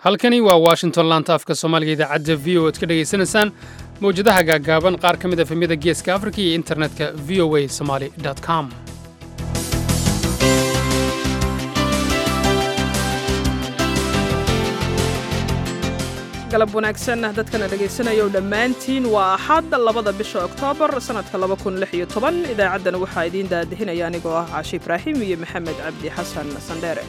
halkani waa washington laanta afka soomaaliga idaacadda v o ad ka dhegaysanaysaan mawjadaha gaaggaaban qaar ka mid a efemyada geeska afrika iyo internetka v o a somali com galab wanaagsan dadkana dhegaysanaya dhammaantiin waa axad labada bisha oktoobar sannadka idaacaddana waxaa idiin daadihinaya anigoo ah caashi ibraahim iyo maxamed cabdi xasan sandheere.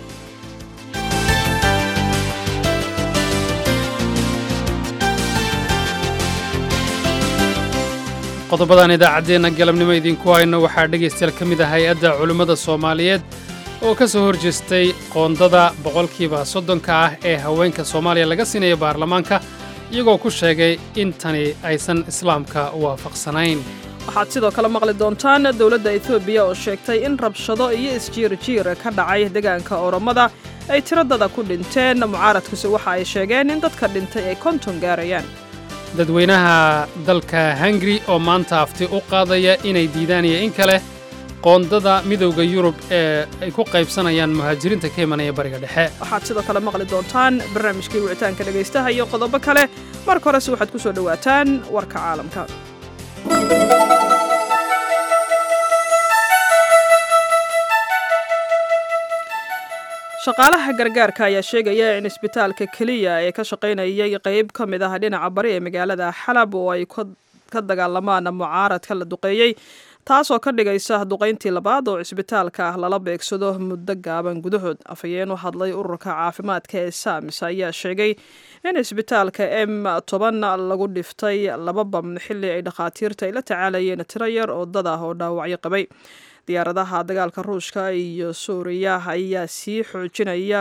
qodobadan idaacaddeenna galabnimo idinku hayno waxaa dhegaystayaal ka mid ah hay-adda culimmada soomaaliyeed oo ka soo horjeestay qoondada boqolkiiba soddonka ah ee haweenka soomaaliya laga siinayo baarlamaanka iyagoo ku sheegay in tani aysan islaamka waafaqsanayn. waxaad sidoo kale maqli doontaan dowladda etoobiya oo sheegtay in rabshado iyo isjiirjiir ka dhacay deegaanka oromada ay tiradada ku dhinteen. mucaaradkuse waxa ay sheegeen in dadka dhintay ay 50 gaarayaan. dadweynaha dalka hungari oo maanta afti u qaadaya inay diidaan iyo in kale qoondada midowda yurub ee ay ku qaybsanayaan muhaajiriinta ka imanaya bariga dhexe. waxaad sidoo kale maqli doontaan barnaamijkii wicitaanka dhegaystaha iyo qodobo kale. marka horese waxaad ku soo dhowaataan warka caalamka. shaqaalaha gargaarka ayaa sheegaya in isbitaalka keliya ee ka shaqaynayay qayb ka mid ah dhinaca bari ee magaalada xalab oo ay ka dagaalamaan mucaaradka la duqeeyey, taasoo ka dhigaysa duqayntii labaad oo cisbitaalka ah lala beegsado muddo gaaban gudahood. afhayeen u hadlay ururka caafimaadka ee sams ayaa sheegay in isbitaalka M10 lagu dhiftay 2 bam xilli ay dhakhaatiirta ay la tacaalayeen tiro yar oo dad ah oo dhaawacyo qabay. diyaaradaha dagaalka ruushka iyo suuriya ayaa sii xoojinaya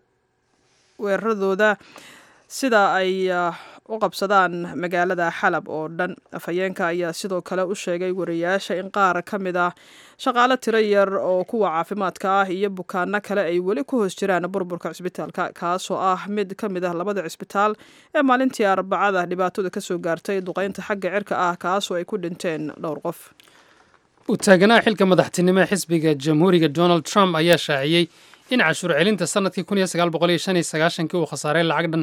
weeraradooda sida ay u qabsadaan magaalada xalab oo dhan. afhayeenka ayaa sidoo kale u sheegay wariyaasha in qaar ka mid ah shaqaale tiro yar oo kuwa caafimaadka ah iyo bukaano kale ay weli ku hoos jiraan burburka cisbitaalka, kaasoo ah mid ka mid ah 2 cisbitaal ee maalintii Arbacada dhibaatada ka soo gaartay duqaynta xagga cirka ah, kaasoo ay ku dhinteen dhowr qof. u taaganaha xilka madaxtinimo ee xisbiga jamhuuriga Donald Trump ayaa shaaciyey in cashuur celinta sanadkii 1995 uu khasaaray lacag dhan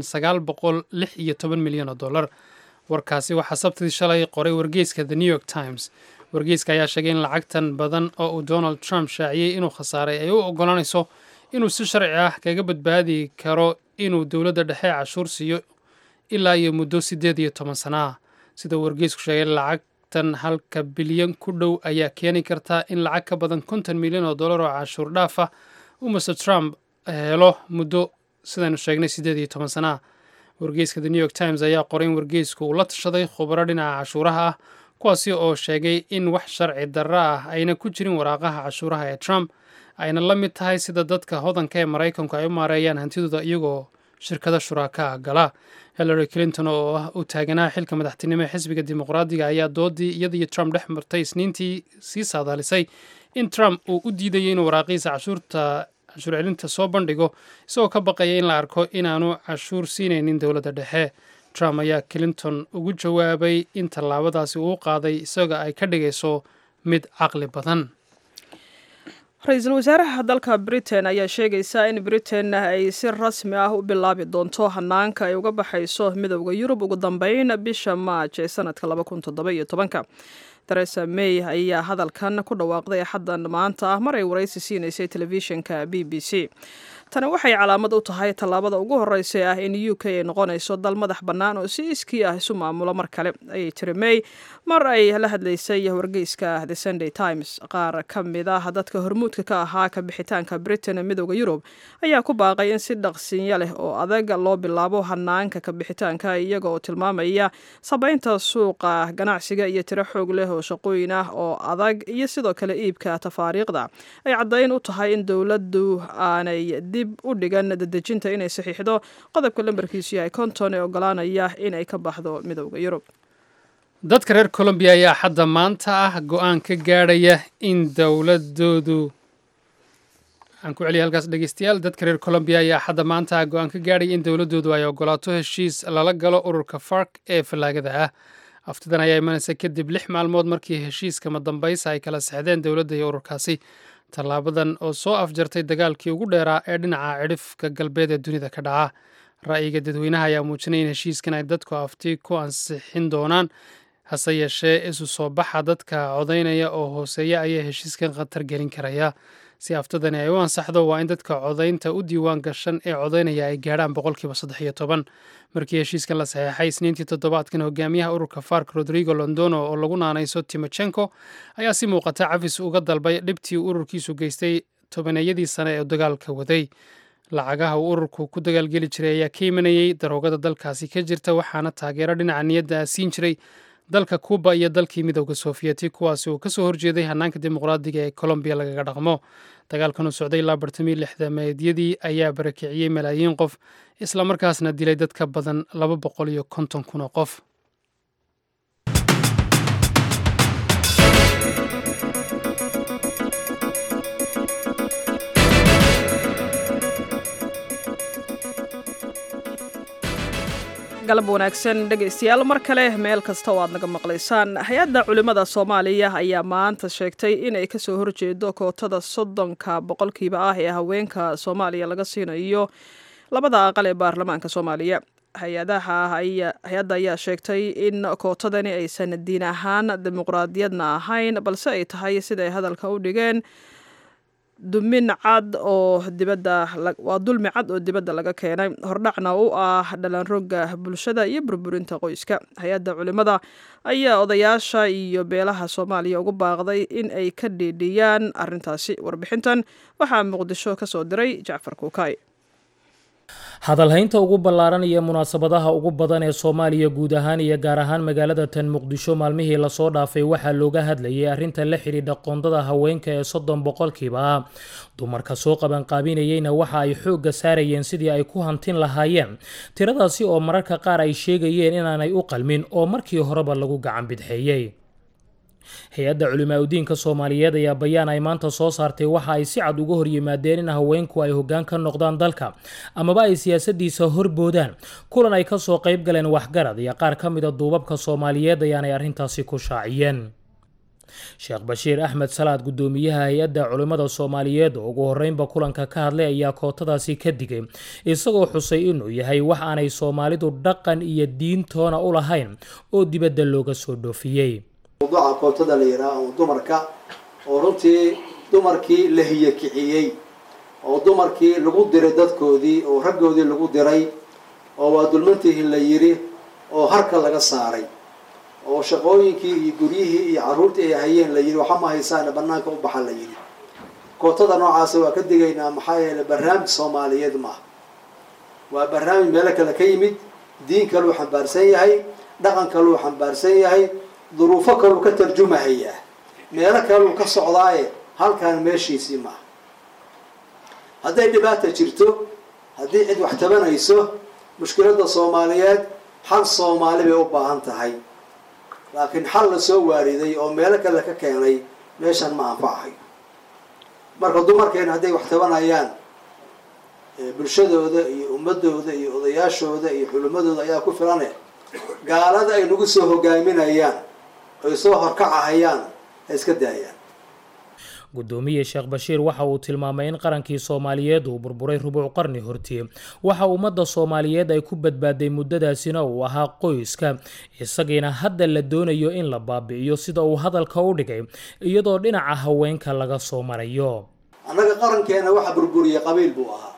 $916 milyan. warkaasi waxaa sabtidii shalay qoray wargeyska The New York Times. wargeyska ayaa sheegay in lacagtan badan oo uu Donald Trump shaaciyey inuu khasaaray ay u oggolaanayso inuu si sharci ah kaga badbaadi karo inuu dowladda dhexe cashuur siiyo ilaa iyo muddo 18 sano ah. sida wargeysku sheegay lacagtan halka bilyan ku dhow ayaa keeni karta in lacag ka badan $50 milyan oo cashuur dhaaf ah uu Mr. Trump helo muddo sidaynu sheegnay 18 sano ah. wargeyska The New York Times ayaa qoray in wargeysku uu la tashaday khubaro dhinaca cashuuraha ah kuwaasi oo sheegay in wax sharci darro ah ayna ku jirin waraaqaha cashuuraha ee Trump, ayna la mid tahay sida dadka hodanka ee Maraykanku ay u maareeyaan hantidooda iyagoo shirkado shuraaka gala. Hillary Clinton oo ah u taaganaha xilka madaxtinimo ee xisbiga dimuqraadiga ayaa doodii iyada iyo Trump dhex martay Isniintii sii saadaalisay in Trump uu u diidayay inuu waraaqiisa cashuur celinta soo bandhigo isagoo ka baqaya in la arko inaanu cashuur siinaynin dowladda dhexe. Trump ayaa Clinton ugu jawaabay in tallaabadaasi uu qaaday isaga ay ka dhigayso mid caqli badan. ra-iisul wasaaraha dalka Britain ayaa sheegaysa in Britain ay si rasmi ah u bilaabi doonto hanaanka ay uga baxayso midowda Yurub ugu dambeyn bisha Maaj ee sanadka 2017. Theresa May ayaa hadalkan ku dhawaaqday xaddan maanta mar ay waraysi siinaysay telefishinka BBC. tani waxay calaamad u tahay tallaabada ugu horeysa ah in UK ay noqonayso dal madax bannaan oo si iskii ah isu maamulo mar kale, ayay tiri May mar ay la hadlaysay wargeyska The Sunday Times. qaar ka mid ah dadka hormuudka ka ahaa ka bixitaanka Britain midowda Yurub ayaa ku baaqay in si dhaqsinya leh oo adag loo bilaabo hanaanka ka bixitaanka, iyaga oo tilmaamaya sabaynta suuqa ganacsiga iyo tiro xoog leh oo shaqooyin ah oo adag iyo sidoo kale iibka tafaariiqda ay caddayn u tahay in dowladdu aanay dib u dhigan dadejinta inay saxiixdo qodobka lambarkiisu yahay 50 ee ogolaanaya inay ka baxdo midowda Yurub. dadka reer Colombia ayaa xadda maanta ah go'aan ka gaadhaya in dowladoodu aan ku celiyo halkaas dhegeystayaal. dadka reer Colombia ayaa xadda maanta ah go'aan ka gaadhaya in dowladoodu ay ogolaato heshiis lala galo ururka FARC ee fallaagada ah. aftidan ayaa imanaysa kadib 6 maalmood markii heshiiska madambaysa ay kala saxdeen dowladda iyo ururkaasi. tallaabadan oo soo afjartay dagaalkii ugu dheeraa ee dhinaca cidhifka galbeed ee dunida ka dhaca. ra'yiga dadweynaha ayaa muujinaya in heshiiskan ay dadku afti ku ansixin doonaan hase yeeshee isu soo baxa dadka codaynaya oo hooseeya ayaa heshiiskan khatar gelin karaya si aftadani ay u ansaxdo waa in dadka codaynta u diiwaan gashan ee codaynaya ay gaadhaan 13%. markii heshiiskan la saxeexay isniintii toddobaadkan hogaamiyaha ururka fark rodrigo londono oo lagu naanayso timochenko ayaa si muuqata cafis uga dalbay dhibtii ururkiisu geystay tobaneeyadii sane ee dagaalka waday. lacagaha uu ururku ku dagaalgeli jiray ayaa ka imanayey daroogada dalkaasi ka jirta waxaana taageero dhinaca niyadda siin jiray dalka kuuba iyo dalkii midowda sofiyeeti kuwaasi uu kasoo horjeeday hanaanka dimuqraadiga ee colombiya lagaga dhaqmo. dagaalkan uu socday ilaa 1960meedyadii ayaa barakiciyey malaayiin qof islamarkaasna dilay dad ka badan 250,000 oo qof. galab wanaagsan dhegaystayaal mar kale meel kasta oo aad naga maqlaysaan. hay-adda culimmada soomaaliya ayaa maanta sheegtay inay kasoo horjeedo kootada 30% ah ee haweenka soomaaliya laga siinayo labada aqal ee baarlamaanka soomaaliya. hay-adda ayaa sheegtay in kootadani aysan diin ahaan dimuqraadiyadna ahayn balse ay tahay siday hadalka u dhigeen dulmi cad oo dibadda laga keenay hordhacna u ah dhalanroga bulshada iyo burburinta qoyska. hay-adda culimmada ayaa odayaasha iyo beelaha soomaaliya ugu baaqday in ay ka dhiidhiyaan arrintaasi. warbixintan waxaa muqdisho ka soo diray jacfar kuukay. hadalhaynta ugu ballaaran iyo munaasabadaha ugu badan ee Soomaaliya guud ahaan iyo gaar ahaan magaalada tan Muqdisho maalmihii la soo dhaafay waxaa looga hadlayay arrinta la xiriirta qoondada haweenka ee 30%. dumarka soo qaban qaabinayayna waxa ay xoogga saarayeen sidii ay ku hantin lahaayeen tiradaasi oo mararka qaar ay sheegayeen inaanay u qalmin oo markii horeba lagu gacan bidxeeyay. hay-adda culimaadudiinka Soomaaliyeed ayaa bayaan ay maanta soo saartay waxa ay si cad uga hor yimaadeen in haweenku ay hoggaan ka noqdaan dalka amaba ay siyaasadiisa horboodaan. kulan ay ka soo qayb galeen waxgarad iyo qaar ka mid ah duubabka Soomaaliyeed ayaanay arrintaasi ku shaaciyeen. Sheekh Bashiir Axmed Salaad gudoomiyaha hay-adda culimada Soomaaliyeed oo ugu horeynba kulanka ka hadlay ayaa kootadaasi ka digay isagoo xusay inuu yahay wax aanay Soomaalidu dhaqan iyo diintoona u lahayn oo dibadda looga soo dhoofiyay. موضوع كوتدا ليرا ودمركا ورنتي دمركي لهي كعيي ودمركي لغو ديري ددكودي او رغودي لغو ديري oo waa dulmantii la yiri oo harka laga saaray oo shaqooyinkii iyo guriyihii iyo caruurtii ay hayeen la yiri waxa ma haysaan banaanka u baxan la yiri. kootada noocaas waa ka digaynaa maxaa yeelay barnaamij Soomaaliyeed ma waa barnaamij meel kale ka yimid diin kale uu xambaarsan yahay dhaqan kale uu xambaarsan yahay ظروفه كانوا كترجمة هي ميلا كانوا كصعداء هل كان ماشي سيما هذا اللي بات جرتو هذه عد واحتمنا يسوه مشكلة الصوماليات حل الصومالي بيوبا هاي لكن حل سو واردي أو ميلا كلا كياني ماشان ما أنفعه مركضو مركين هذه واحتمنا يان بالشدة وذا أمده وذا وضياشه وذا حلمده وذا يا كفرانه قال هذا ينقصه قايمين أيام gudoomiye Sheekh Bashiir waxa uu tilmaamay in qarankii Soomaaliyeed uu burburay rubuc qarni hortii waxa ummadda Soomaaliyeed ay ku badbaaday muddadaasina uu ahaa qoyska isagiina hadda la doonayo in la baabi'iyo sida uu hadalka u dhigay iyadoo dhinaca haweenka laga soo marayo. annaga qarankeena waxa burburiyay qabiil buu ahaa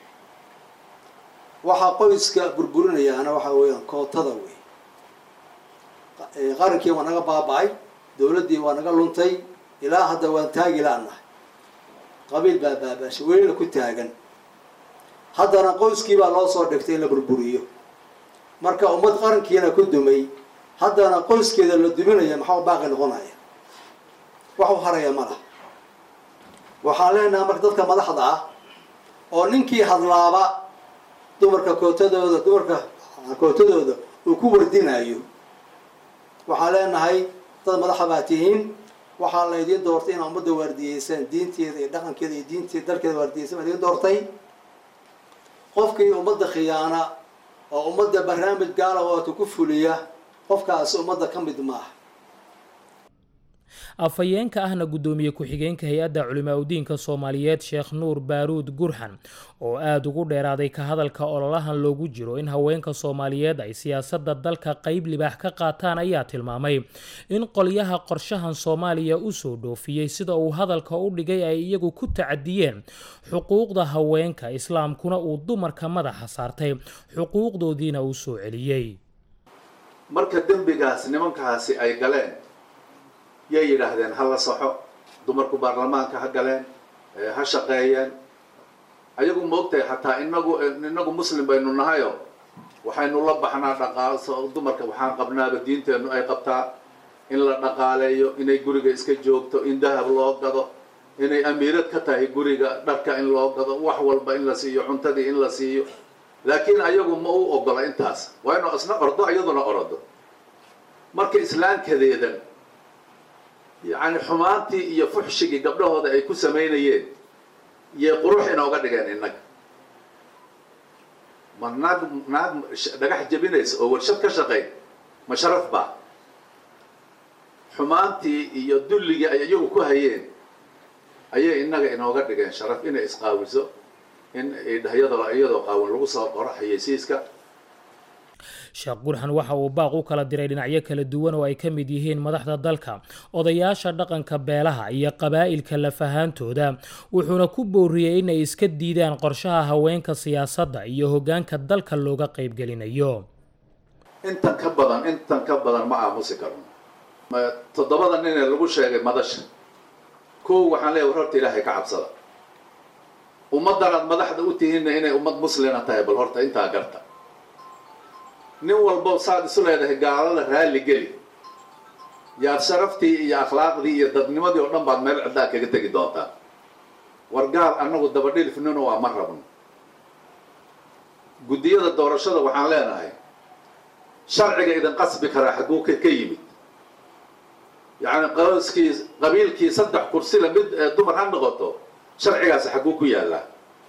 waxa qoyska burburinayaana waxa weeyaan kootada weey qarankii waa naga baabay dawladii waa naga luntay ilaa hadda waan taagi laanahay qabiil baabaash weeyla ku taagan haddana qoyskii baa loo soo dhigtay in la burburiyo marka ummad qarankiina ku dumay haddana qoyskeeda la duminaya maxaa baaqi noqonaya waxa uu haraya mala waxaan leenahay marka dadka madaxda ah oo ninkii hadlaaba dumarka kootadooda uu ku wardinayo waxaan leenahay dad madaxa baa tihiin waxaa la idin doortay in ummadda waardiyeysaan diinteeda iyo dhaqankeeda iyo diinteeda dalkeeda waardiyeysaan idin doortay qofkii ummadda khiyaana oo ummadda barnaamij gaala oo ku fuliya qofkaas ummadda ka mid maaha. afhayeenka ahna guddoomiye ku-xigeenka hay-adda culimaa-udiinka soomaaliyeed sheekh nuur baaruud gurxan oo aada ugu dheeraaday ka hadalka ololahan loogu jiro in haweenka soomaaliyeed ay siyaasadda dalka qeyb libaax ka qaataan ayaa tilmaamay in qolyaha qorshahan soomaaliya usoo dhoofiyey sida uu hadalka u dhigay ay iyagu ku tacadiyeen xuquuqda haweenka islaamkuna uu dumarka madaxa saartay xuquuqdoodiina uu soo celiyey. marka dembigaas nimankaasi ay galeen yay yidhaahdeen ha la saxo, dumarku baarlamaanka ha galeen, ha shaqeeyeen. ayagu moogtahay xataa inagu muslim baynu nahayo waxaynu la baxnaa dhaqaalo dumarka, waxaan qabnaaba diinteennu ay qabtaa in la dhaqaaleeyo, inay guriga iska joogto, in dahab loo gado, inay amiirad ka tahay guriga, dharka in loo gado, wax walba in la siiyo, cuntadii in la siiyo. laakiin ayagu ma u ogola intaas, waa inuu isna ordo iyaduna orodo. marka islaamkadeedan yacni xumaantii iyo fuxshigii gabdhahooda ay ku samaynayeen iyo qurux inooga dhigeen innaga. ma naag dhagax jabinaysa oo warshad ka shaqayn ma sharaf baa? xumaantii iyo dulligii ay iyagu ku hayeen ayay innaga inooga dhigeen sharaf inay isqaawiso, in iyadoo qaawan lagu soo qoro xayeysiiska. sheekh gurxan waxa uu baaq u kala diray dhinacyo kala duwan oo ay ka mid yihiin madaxda dalka, odayaasha dhaqanka beelaha iyo qabaa'ilka lafahaantooda, wuxuuna ku booriyey inay iska diidaan qorshaha haweenka siyaasadda iyo hoggaanka dalka looga qaybgelinayo. intan ka badan ma aamusi karno. 7 nin ee lagu sheegay madasha, kow waxaan leeyahay horta ilaahay ka cabsada. ummaddan aad madaxda u tihiinna inay ummad muslima tahay, bal horta intaa garta. nin walbo saad isu leedahay gaalada raalli geli, yaad sharaftii iyo akhlaaqdii iyo dadnimadii oo dhan baad meel ciddaa kaga tegi doontaa. war gaal annagu dabadhilifnino waa ma rabno. guddiyada doorashada waxaan leenahay sharciga idin qasbi karaa xagguu ka yimid. yacni qabiilkii 3 kursi la mid dumar ha noqoto, sharcigaasi xagguu ku yaallaa?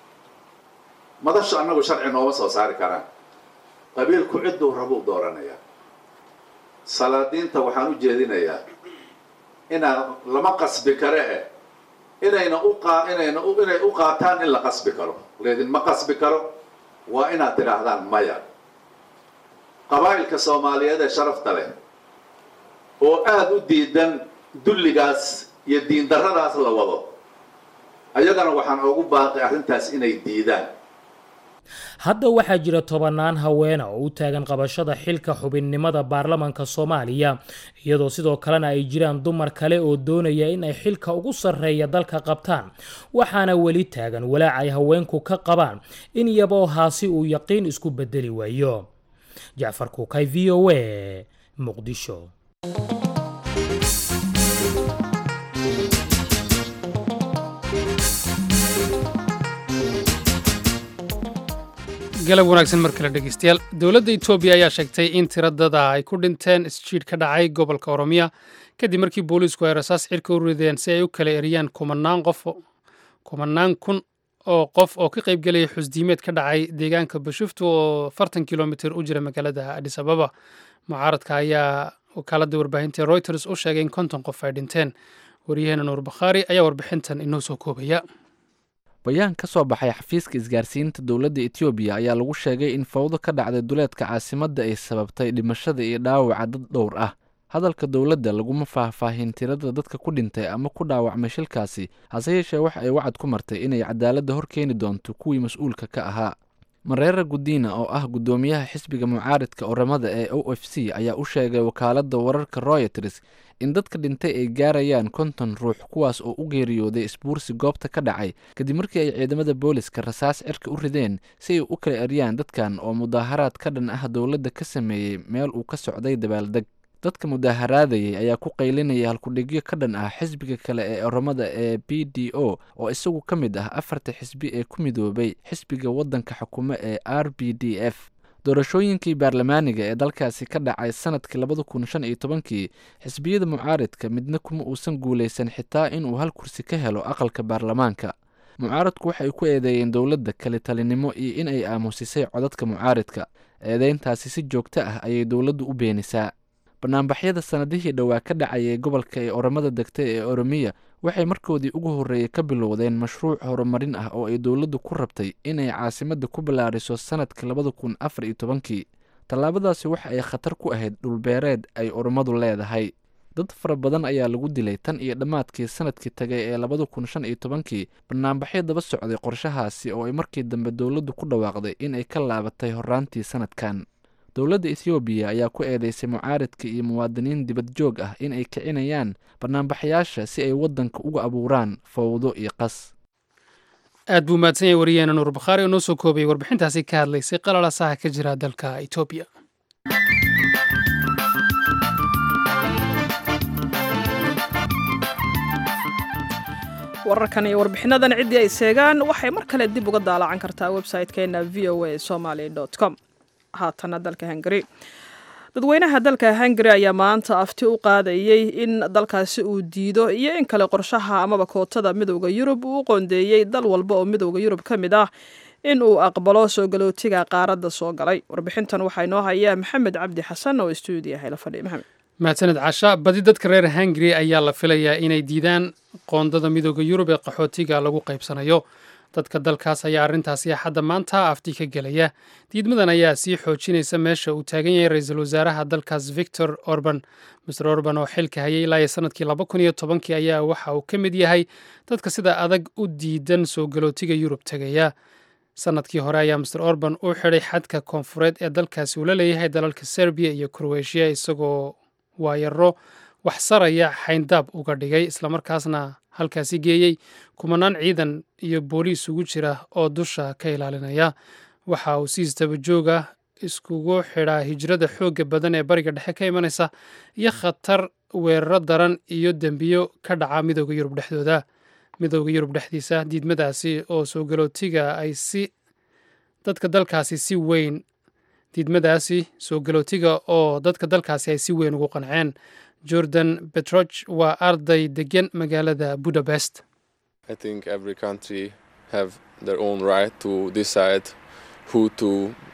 madashu annagu sharci nooma soo saari karaan. qabiilku cidduu rabuu dooranayaa. salaadiinta waxaan u jeedinayaa inaan lama qasbi kare inay u qaataan in la qasbi karo. leedinma qasbi karo, waa inaad tidhaahdaan maya. qabaa'ilka soomaaliyeed ee sharafta leh oo aada u diidan dulligaas iyo diindarradaas la wado, ayagana waxaan ugu baaqay arrintaas inay diidaan. hadda waxaa jira 10 haweena oo u taagan qabashada xilka xubinnimada baarlamaanka Soomaaliya, iyadoo sidoo kalena ay jiraan dumar kale oo doonaya in ay xilka ugu sarreeya dalka qabtaan. waxaana weli taagan walaac ay haweenku ka qabaan in yaboohaasi uu yaqiin isku bedeli waayo. Jacfar Kuukay, VOA, Muqdisho. galab wanaagsan mar kale dhegeystayaal. dowladda Itoobiya ayaa sheegtay in tiro dad ah ay ku dhinteen isjiid ka dhacay gobolka Oromiya kadib markii booliisku ay rasaas cirka u rideen si ay u kala eriyaan kumanaan kun oo qof oo ka qayb galaya xusdiimeed ka dhacay deegaanka Bashuftu oo 40 kilomitir u jira magaalada Addis Ababa. mucaaradka ayaa wakaaladda warbaahinta Reuters u sheegay in 50 qof ay dhinteen. wariyaheena Nuur Bakhaari ayaa warbixintan inoo soo koobaya. bayaan ka soo baxay xafiiska isgaarsiinta dowladda Itoobiya ayaa lagu sheegay in fawdo ka dhacday duleedka caasimadda ay sababtay dhimashada iyo dhaawaca dad dhowr ah. hadalka dowladda laguma faahfaahin tirada dadka ku dhintay ama ku dhaawacmay shilkaasi, hase yeeshee wax ay wacad ku martay inay cadaaladda hor keeni doonto kuwii mas-uulka ka ahaa. Mareera Gudina oo ah guddoomiyaha xisbiga mucaaradka Oromada ee OFC ayaa u sheegay wakaaladda wararka Reuters in dadka dhintay ay gaarayaan 50 ruux, kuwaas oo u geeriyooday isbuursi goobta ka dhacay kadib markii ay ciidamada booliska rasaas cirka u rideen si ay u kala eryaan dadkan oo mudaaharaad ka dhan ah dowladda ka sameeyey meel uu ka socday dabaaldeg. dadka mudaaharaadayay ayaa ku qaylinaya halkudhigyo ka dhan ah xisbiga kale ee Oromada ee BDO oo isagu ka mid ah 4 xisbi ee ku midoobay xisbiga waddanka xukumo ee RBDF. doorashooyinkii baarlamaaniga ee dalkaasi ka dhacay sanadkii 2015 xisbiyada mucaaradka midna kuma uusan guuleysan xitaa inuu hal kursi ka helo aqalka baarlamaanka. mucaaradku waxay ku eedeeyeen dowladda kale talinimo iyo in ay aamusisay codadka mucaaradka. eedeyntaasi si joogto ah ayay dowladdu u beenisaa. banaanbaxyada sanadihii dhowaa ka dhacayay gobolka ee oromada degtay ee oromiya waxay markoodii ugu horreeyey ka bilowdeen mashruuc horumarin ah oo ay dowladdu ku rabtay inay caasimadda ku ballaariso sanadka 2014 tallaabadaasi waxa ay khatar ku ahayd dhulbeereed ay oromadu leedahay dad fara badan ayaa lagu dilay tan iyo dhammaadkii sanadkii tagay ee 2015 banaanbaxyo daba socday qorshahaasi oo ay markii dambe dowladdu ku dhawaaqday inay ka laabatay horraantii sanadkan dowladda ethoobiya ayaa ku eedeysay mucaaridka iyo muwaadiniin dibad joog ah in ay kicinayaan banaanbaxayaasha si ay waddanka uga abuuraan fawdo iyo qas aad buu mahadsan yahay wariyaheena nuur bakhaari oo noo soo koobayay warbixintaasi ka hadlaysay qalalasaha ka jira dalka etoobiya wararkan iyo warbixinadan ciddii ay seegaan waxay mar kale dib uga daalacan kartaa website-keena voasomali.com haatana dalka hungari dadweynaha dalka hungari ayaa maanta afti u qaadayey in dalkaasi uu diido iyo in kale qorshaha amaba kootada midowda yurub uu qoondeeyey dal walba oo midowda yurub ka mid ah in uu aqbalo soo galootiga qaaradda soo galay warbixintan waxaa inoo haya maxamed cabdi xasan oo stuudiyaha la fadhiya maxamed mahadsaned casha badi dadka reer hungari ayaa la filayaa inay diidaan qoondada midooda yurub ee qaxootiga lagu qaybsanayo dadka dalkaas ayaa arrintaasi axadda maanta afti ka gelaya diidmadan ayaa sii xoojinaysa meesha uu taagan yahay ra-iisul wasaaraha dalkaas victor orban master orban oo xilka hayay ilaa sanadkii 2010 ayaa waxa uu ka mid yahay dadka sida adag u diidan soo galootiga yurub tegaya sanadkii hore ayaa master orban u xidhay xadka koonfureed ee dalkaasi uu la leeyahay dalalka serbiya iyo kroatiya isagoo waayaro wax saraya xayndaab uga dhigay islamarkaasna halkaasi geeyey kumanaan ciidan iyo booliis ugu jira oo dusha ka ilaalinaya waxa uu si istaba jooga iskugu xidhaa hijrada xoogga badan ee bariga dhexe ka imanaysa iyo khatar weeraro daran iyo dembiyo ka dhaca midooda yurub dhexdooda midooda yurub dhexdiisa diidmadaasi oo soo galootiga ay si dadka dalkaasi si weyn diidmadaasi soo galootiga oo dadka dalkaasi ay si weyn ugu qanceen jordan betroch waa arday degan magaalada budapest I think every country have their own right to decide who to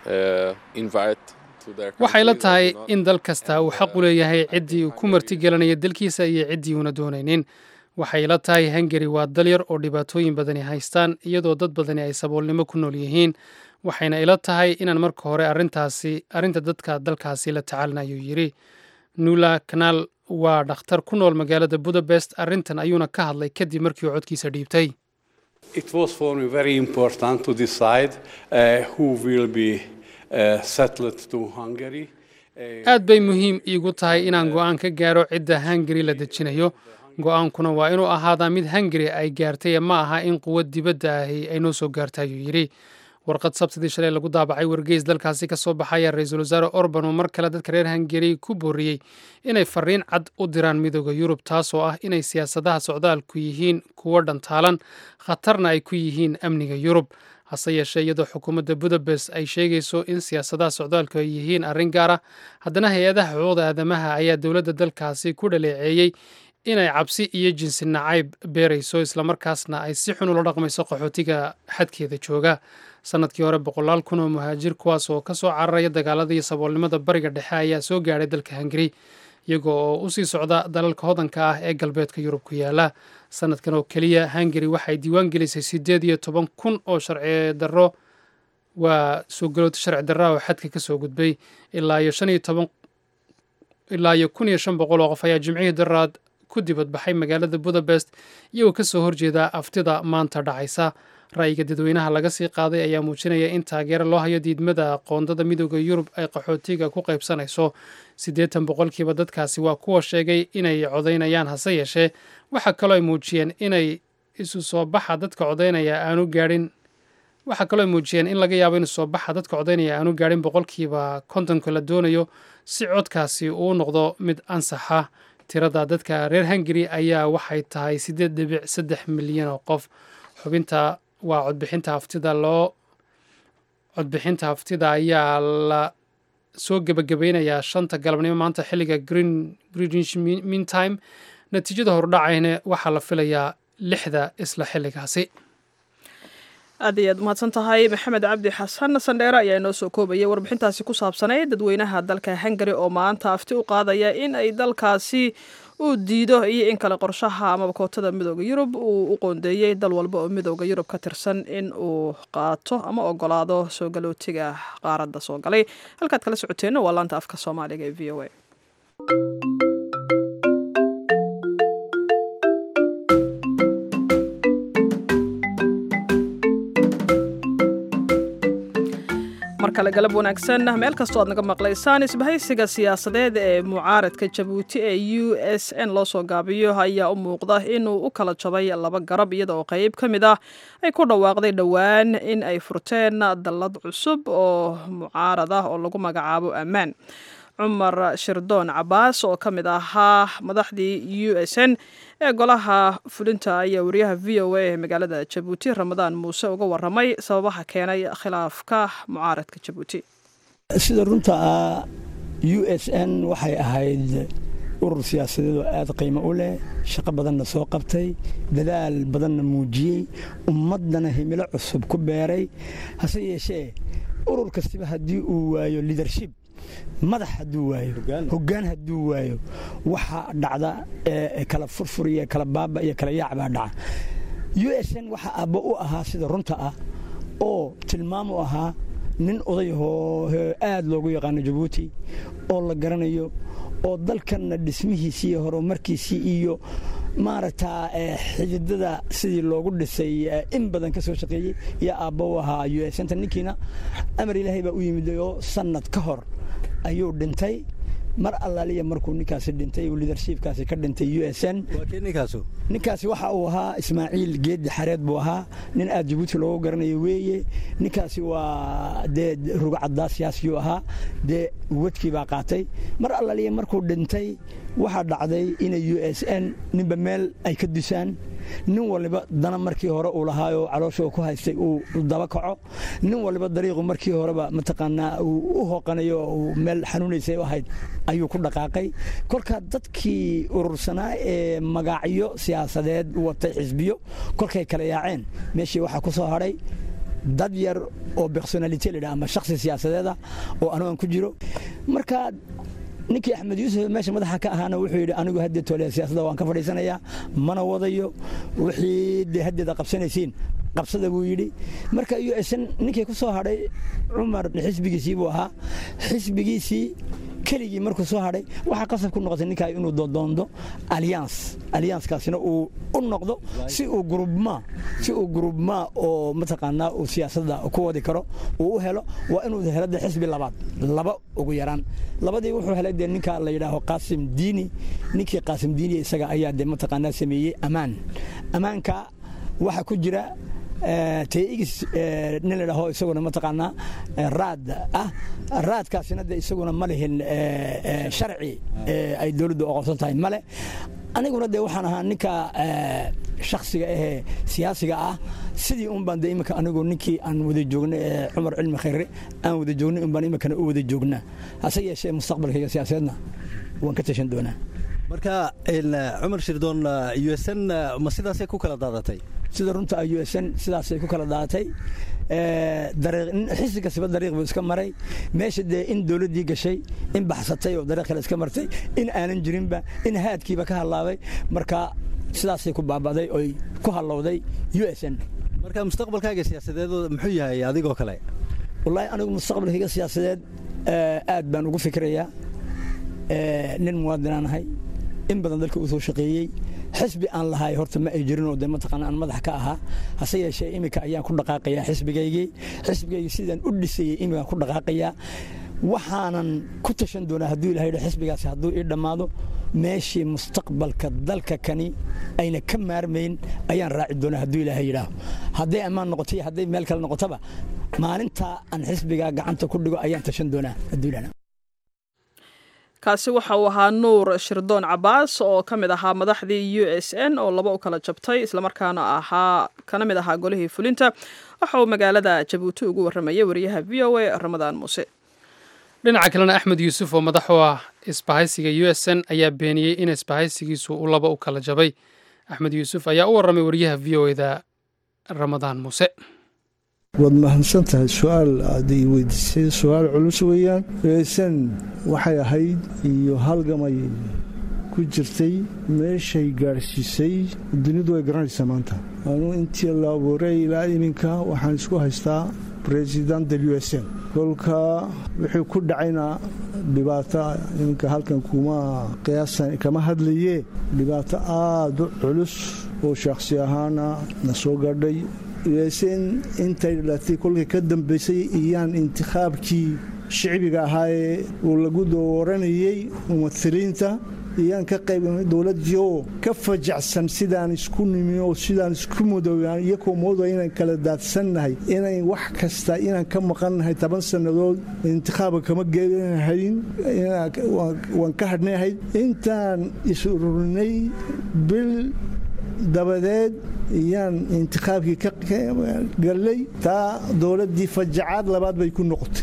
invite to their country. waxay la tahay in dal kasta uu xaq u leeyahay ciddii uu ku martigelanayo dalkiisa iyo ciddii uuna doonaynin waxay la tahay hungari waa dal yar oo dhibaatooyin badani haystaan iyadoo dad badani ay saboolnimo ku nool yihiin waxayna ila tahay inaan marka hore arrinta dadka dalkaasi la tacaalin ayuu yidhi nula kanaal waa dhakhtar ku nool magaalada budapest arrintan ayuuna ka hadlay kadib markii uu codkiisa dhiibtay It was for me very important to decide who will be settled to Hungary. aad bay muhiim iigu tahay inaan go'aan ka gaaro cidda hungari la dejinayo go'aankuna waa inuu ahaadaa mid hungari ay gaartay ma aha in quwad dibadda ahi ay noo soo gaarta ayuu yidhi warqad sabtidii shalay lagu daabacay wargeys dalkaasi ka soo baxaya ra-iisul wasaare orban oo mar kale dadka reer hungari ku booriyey inay fariin cad u diraan midooda yurub taasoo ah inay siyaasadaha socdaalku yihiin kuwo dhantaalan khatarna ay ku yihiin amniga yurub hase yeeshee iyadoo xukuumadda budapest ay sheegayso in siyaasadaha socdaalku ay yihiin arrin gaar ah haddana hay-adaha xuquuqda aadamaha ayaa dowladda dalkaasi ku dhaleeceeyey inay cabsi iyo jinsi nacayb beerayso islamarkaasna ay si xun ula dhaqmayso qaxootiga xadkeeda jooga sanadkii hore 100,000 oo muhaajir kuwaas oo ka soo cararaya dagaalada iyo saboolnimada bariga dhexe ayaa soo gaadhay dalka hungari iyagoo oo u sii socda dalalka hodanka ah ee galbeedka yurub ku yaala sanadkan oo keliya hungari waxay diiwaan gelisay 18,000 oo sharci darro waa soo galooto sharci darra oo xadka ka soo gudbay ilaa iyo 1,500 oo qof ayaa jimcihii daraad ku dibadbaxay magaalada budapest iyagoo ka soo horjeeda aftida maanta dhacaysa ra'yiga dadweynaha laga sii qaaday ayaa muujinaya in taageero loo hayo diidmada qoondada midooda yurub ay qaxootiga ku qaybsanayso 80% dadkaasi waa kuwa sheegay inay codaynayaan hase yeeshee waxaa kaloo ay muujiyeen inay isu soo baxa dadka codaynaya aanu gaadhin waxaa kaloo ay muujiyeen in laga yaabo in isu soo baxa dadka codaynaya aanu gaadhin 50% la doonayo si codkaasi uu noqdo mid ansaxa tirada dadka reer hungari ayaa waxay tahay 8.3 milyan oo qof xubinta waa codbixinta haftida ayaa la soo gebagabeynayaa 5 galabnimo maanta xilliga greenwich mean time natiijada hordhacayna waxaa la filayaa 6 isla xilligaasi aad iyo aad mahadsan tahay maxamed cabdi xasan sandheere ayaa inoo soo koobayay warbixintaasi ku saabsanay dadweynaha dalka Hungary oo maanta afti u qaadaya in ay dalkaasi uu diido iyo in kale qorshaha ama kootada midowga Yurub uu u qoondeeyay dal walba oo midowga Yurub ka tirsan in uu qaato ama ogolaado soo galootiga qaaradda soo galay halkaad kala socoteen waa laanta afka Soomaaliga ee VOA. markale galab wanaagsan meel kastoo aad naga maqlaysaan isbahaysiga siyaasadeed ee mucaaradka Jabuuti ee USN loo soo gaabiyo ayaa u muuqda inuu u kala jabay laba garab iyadoo qayb ka mid ah ay ku dhawaaqday dhowaan in ay furteen dallad cusub oo mucaarad ah oo lagu magacaabo Ammaan. Cumar Shirdoon Cabaas oo ka mid ahaa madaxdii USN ee golaha fulinta ayaa wariyaha VOA ee magaalada Jabuuti Ramadaan Muuse uga waramay sababaha keenay khilaafka mucaaradka Jabuuti. sida runta USN waxay ahayd urur siyaasadeed oo aad qiimo u leh shaqo badanna soo qabtay dadaal badanna muujiyay ummadana himilo cusub ku beeray hase yeeshee urur kasta hadii uu waayo leadership madax hadduu waayo hoggaan hadduu waayo waxa dhacda kala furfuriya kala baaba iyo kala yaac baa dhaca USN waxa aabbo u ahaa sida runta ah oo tilmaam u ahaa nin odayahoo aad loogu yaqaano Jabuuti oo la garanayo oo dalkanna dhismihiisii horumarkiisii iyo maaragta xididada sidii loogu dhisay in badan ka soo shaqeeyay iyo aabbo u ahaa USN ninkiina amar ilaahay baa u yimid oo sanad ka hor ayuu dhintay mar allaaliya markuu ninkaasi dhintay uu leadershipkaasi ka dhintay USN ninkaasi waxa uu ahaa Ismaaciil Geedi Xareed buu ahaa nin aad Jabuuti loogu garanayo weeye ninkaasi waa rugcadda siyaasiyu ahaa wadkii baa qaatay mar allaaliya markuu dhintay waxa dhacday in USN ninba meel ay ka disaan nin waliba dana markii hore uu lahaayo caloosho ku haystay uu daba kaco nin waliba dariiqo markii horeba mataqaanaa uu u hoqanayo meel xanuunaysay ahayd ayuu ku dhaqaaqay kolka dadkii urursanaa ee magacyo siyaasadeed watay xisbiyo kolkay kala yaaceen meeshii waxa ku soo haray dad yar oo personality leh ama shakhsi siyaasadeed oo anigu ku jiro marka ninkii Axmed Yuusuf meesha madaxa ka ahaana wuxuu yiri anigu hadda toolay siyaasadda waan ka fadhiisanayaa mana wadayo wixii hadda qabsanaysiin qabsada buu yiri marka USN ninkii ku soo haray Cumar xisbigiisii buu ahaa xisbigiisii keligii markuu soo haray waxa qasab ku noqotay ninka inuu doondo alliance kaasina uu u noqdo si uu groupma oo mataqaanaa uu siyaasadda ku wadi karo uu u helo waa inuu helada xisbi laba ugu yaraan labadii wuxuu helay ninka la yiraahdo Qaasim Diini ninkii Qaasim Diini isaga ayaa mataqaanaa sameeyay amaanka waxa ku jira TX nin la dhaho isaguna mataqaanaa raadkaasina isaguna ma lehin sharci ay dawladdu aqoonsan tahay male aniguna waxaan ahaa ninka shakhsiga siyaasiga ah sidii baan imika anigu ninkii aan wada joognay Cumar Cilmi Khayre aan wada joognay baan imika u wada joognaa hase yeeshee mustaqbalkayga siyaasadeedna waan ka tashan doonaa marka Cumar Shirdoon USN ma sidaasay ku kala daadatay sida runta USN sidaasay ku kala daadatay xisbiga siba dariiq buu iska maray meesha in dawladii gashay in baxsatay oo dariiq kale iska martay in aanan jirinba in haadkiiba ka halaabay marka sidaasay ku baabaday oo ku halowday USN marka mustaqbalkaaga siyaasadeed muxuu yahay adigoo kale wallahi anigu mustaqbalkayga siyaasadeed aad baan ugu fikrayaa nin muwaadin ahay in badan dalka uu soo shaqeeyay xisbi aan lahaay horta ma ay jirin oo mataqaanaa aan madax ka ahaa hase yeeshee imika ayaan ku dhaqaaqayaa xisbigaygii sidaan u dhisayay imika ku dhaqaaqayaa waxaanan ku tashan doonaa hadduu ilaahay xisbigaasi hadduu ii dhammaado meeshii mustaqbalka dalka kani ayna ka maarmayn ayaan raaci doonaa hadduu ilaahay yidhaaho hadday ammaan noqoto iyo hadday meel kale noqotoba maalinta aan xisbigaa gacanta ku dhigo ayaan tashan doonaa hadduu ilaahay kaasi waxa uu ahaa Nuur Shirdoon Cabaas oo ka mid ahaa madaxdii USN oo laba u kala jabtay isla markaana kana mid ahaa golihii fulinta waxa uu magaalada Jabuuti ugu waramayay wariyaha VOA Ramadaan Muuse dhinaca kalena Axmed Yuusuf oo madax u ah isbahaysiga USN ayaa beeniyay in isbahaysigiisu uu laba u kala jabay Axmed Yuusuf ayaa u waramay wariyaha VOA-da Ramadaan Muuse waad mahadsantahay su-aal aad i weydiisay su-aal culus weeyaan USN waxay ahayd iyo halgamay ku jirtay meeshay gaarsiisay dunidu way garanaysaa maanta anuu intii la abuuray ilaa iminka waxaan isku haystaa president del USN kolka wixii ku dhacayna dhibaato iminka halkan kuma qiyaasan kama hadlaye dhibaato aad u culus oo shakhsi ahaana na soo gaadhay USN intay dhalatay kolkii ka dambaysay iyaan intikhaabkii shicbiga ahaayee uu lagu dooranayey mumahiliinta iyaan ka qaybnay dowladdii oo ka fajacsan sidaan isku nimi oo sidaan isku mudoobaan iyakoo moodo inaan kala daadsannahay inay wax kasta inaan ka maqannahay 10 sannadood intikhaaba kama geelinahayn waan ka hadhnayd intaan is-ururinay bil dabadeed iyaan intikhaabkii ka galay taa dowladdii fajacaad labaad bay ku noqotay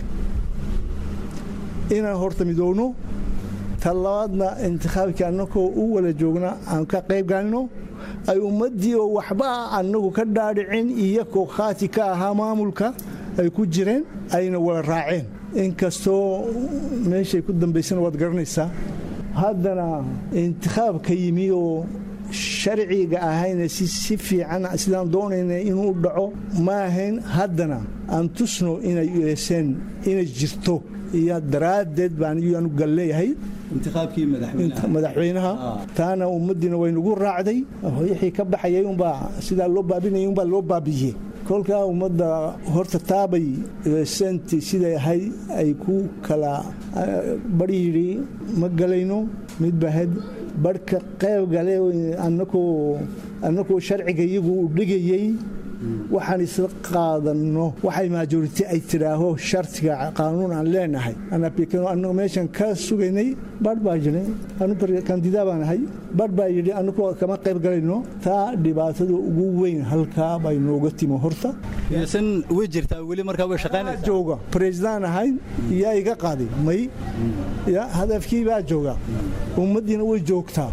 inaan horta midoowno talabaadna intikhaabkii annagoo u wala joogna aan ka qayb galno ay ummaddii oo waxba annagu ka dhaadhicin iyakoo khaati ka ahaa maamulka ay ku jireen ayna wala raaceen inkastoo meeshay ku dambaysana waad garanaysaa haddana intikhaabka yimi oo sharciga ahayna si fiican sidaan doonayna inuu dhaco ma ahayn haddana aan tusno inay USN inay jirto iyo daraaddeed baan iyaanu galleeyahay intiqaabkii madaxweynaha taana ummadina way nagu raacday wixii ka baxayay unbaa sidaa loo baabinayay unbaa loo baabiyey kolkaa ummadda horta taabay USNti siday ahay ay ku kala bariyidhi ma galayno mid bahad barhka qayb gale annakoo sharciga iyagu u dhigayey waxaan isla qaadanno waxay majority ay tidhaaho shartiga qaanuun aan leenahay annagu meeshan ka sugaynay badh baa jiray anu kandidaa baan ahay badh baa yidhi annagoo kama qayb galayno taa dhibaatada ugu weyn halkaa bay nooga timo horta san way jirtaa weli markaa way shaqaynaysaa jooga president ahay yaa iga qaaday may ya hadafkii baa jooga ummaddiina way joogtaa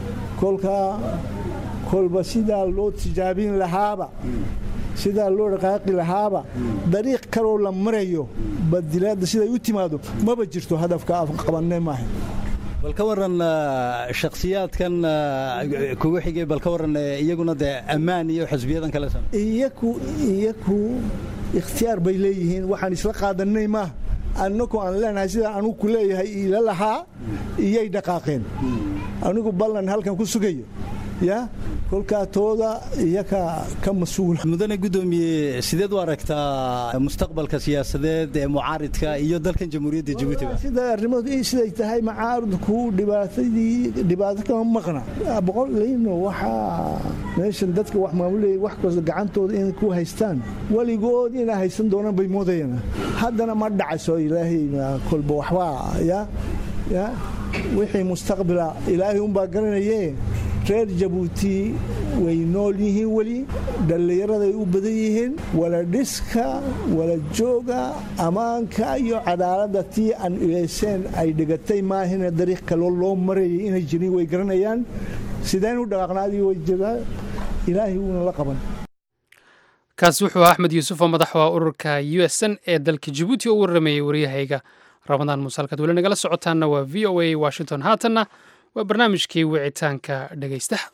kolba sidaa loo tijaabin lahaaba sidaa loo dhaqaaqi lahaaba dariiq kaloo la marayo badilaadda siday u timaado maba jirto hadafka qabanne maaha bal ka waran shakhsiyaadkan kugu xigay bal ka waran iyaguna dee ammaan iyo xisbiyadan kale iyaku ikhtiyaar bay leeyihiin waxaan isla qaadanay maaha annagoo aan leenahay sidaan anugu ku leeyahay ila lahaa iyay dhaqaaqeen anigu ballan halkan ku sugayo ya kolkaa tooda iyaka ka mas-uula mudane guddoomiye sideed u aragtaa mustaqbalka siyaasadeed ee mucaaridka iyo dalkan jamhuuriyadda Jabuuti sida arrimood siday tahay mucaaridku dhibaato kama maqna boqolayno waxa meeshan dadka wax maamulay wax kasta gacantooda in ku haystaan waligood inay haysan doonaan bay moodayaan haddana ma dhacayso ilaahay kolba waxba ya wixii mustaqbala ilaahay unbaa garanayee reer Jabuuti way nool yihiin weli dhalinyarada ay u badan yihiin wala dhiska wala jooga amaanka iyo cadaaladda tii aan USN ay dhigatay maahina dariiq kale loo marayay inay jirin way garanayaan sideen u dhaqaaqnaadii way jiraan ilaahay uuna la qaban kaasi wuxuu Axmed Yuusuf oo madax waa ururka USN ee dalka Jabuuti oo waramayay wariyahayga Ramadaan Musalkad weli nagala socotaana waa VOA Washington haatanna waa barnaamijkii wicitaanka dhegaystaha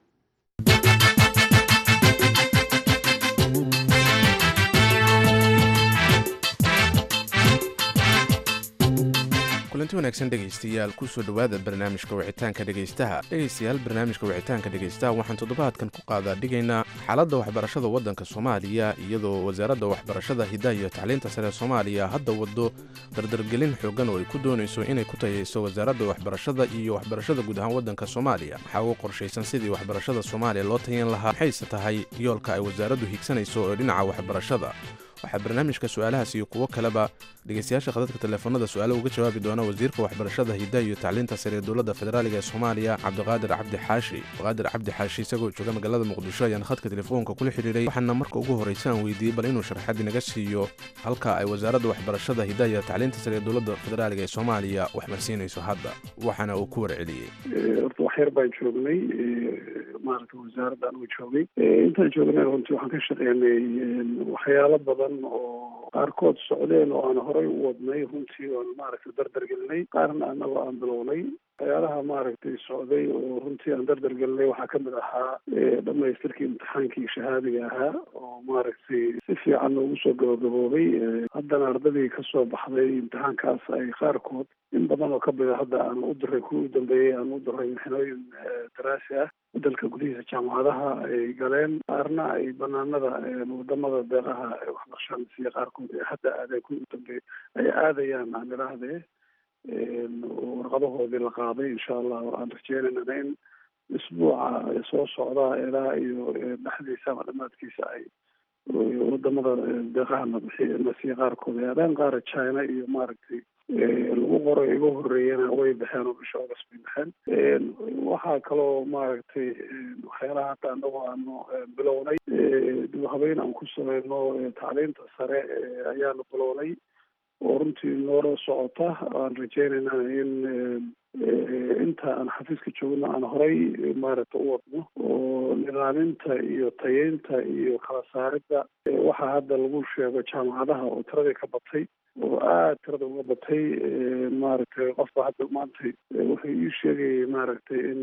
kulanti wanaagsan dhegaystayaal kusoo dhowaada barnaamijka wicitaanka dhegaystayaal barnaamijka wicitaanka dhegaystaha waxaan toddobaadkan ku qaadaa dhigaynaa xaaladda waxbarashada waddanka Soomaaliya iyadoo wasaaradda waxbarashada hidaha iyo tacliinta sare Soomaaliya hadda wado dardargelin xoogan oo ay ku doonayso inay ku tayeyso wasaaradda waxbarashada iyo waxbarashada guud ahaan waddanka Soomaaliya waxaa ugu qorshaysan sidii waxbarashada Soomaaliya loo tayin lahaa maxayse tahay yoolka ay wasaaraddu higsanayso oo dhinaca waxbarashada waxaa barnaamijka su'aalahaas iyo kuwo kaleba dhegaystayaasha khadadka telefoonada su'aalo uga jawaabi doona wasiirka waxbarashada hidaha iyo tacliinta sare ee dowladda federaaliga ee Soomaaliya Cabdiqaadir Cabdi Xaashi isagoo jooga magaalada Muqdisho ayaan khadka telefoonka kula xiriiray waxaana marka ugu horeysa aan weydiiyey bal inuu sharaxaad inaga siiyo halka ay wasaaradda waxbarashada hidaha iyo tacliinta sare ee dowladda federaaliga ee Soomaaliya wax marsiinayso hadda waxaana uu ku warceliyey wax yar baan joognay maaragtay wasaaradda anigu joogay intaan joognay runtii waxaan ka shaqeynay waxyaalo badan oo qaarkood socdeen oo aan horey u wadnay runtii oon maaragtay dardargelinay qaarna anagoo aan bilownay waxyaalaha maaragtay socday oo runtii aan dardargelinay waxaa kamid ahaa dhamaystirkii imtixaankii shahaadiga ahaa oo maaragtay si fiican loogu soo gabagaboobay haddana ardadii kasoo baxday imtixaankaas ay qaarkood in badan oo kamida hadda aan u diray kuwii u dambeeyey aan u diray mixnooyin daraasi ah dalka gudihiisa jaamacadaha ay galeen qaarna ay banaanada wadamada deeqaha waxbarashada siiya qaarkood ee hadda aaday kuwii u dambeeyey ay aadayaan aan idhaahdee warqadahoodii la qaaday insha allah aan rajeynayna in isbuuca soo socda ilaa iyo dhexdiisa ama dhamaadkiisa ay wadamada deeqaha nasiya qaarkood ay aadaan qaara china iyo maaragtay lagu qoray iga horeeyana way baxeen oo bisha august bay baxeen waxaa kaloo maaragtay waxyaalaha hadda anagoo aanu bilownay dib habeyn aan ku sameyno tacliinta sare ayaanu bilownay oo runtii noola socota aan rajeynayna in inta aan xafiiska joogno aan horay maaragta u wadno oo nidaaminta iyo tayeynta iyo kala saaridda waxaa hadda lagu sheego jaamacadaha oo tiradii ka batay oo aada tirada uga batay maaragtay qofba hadda maantay wuxuu ii sheegayay maaragtay in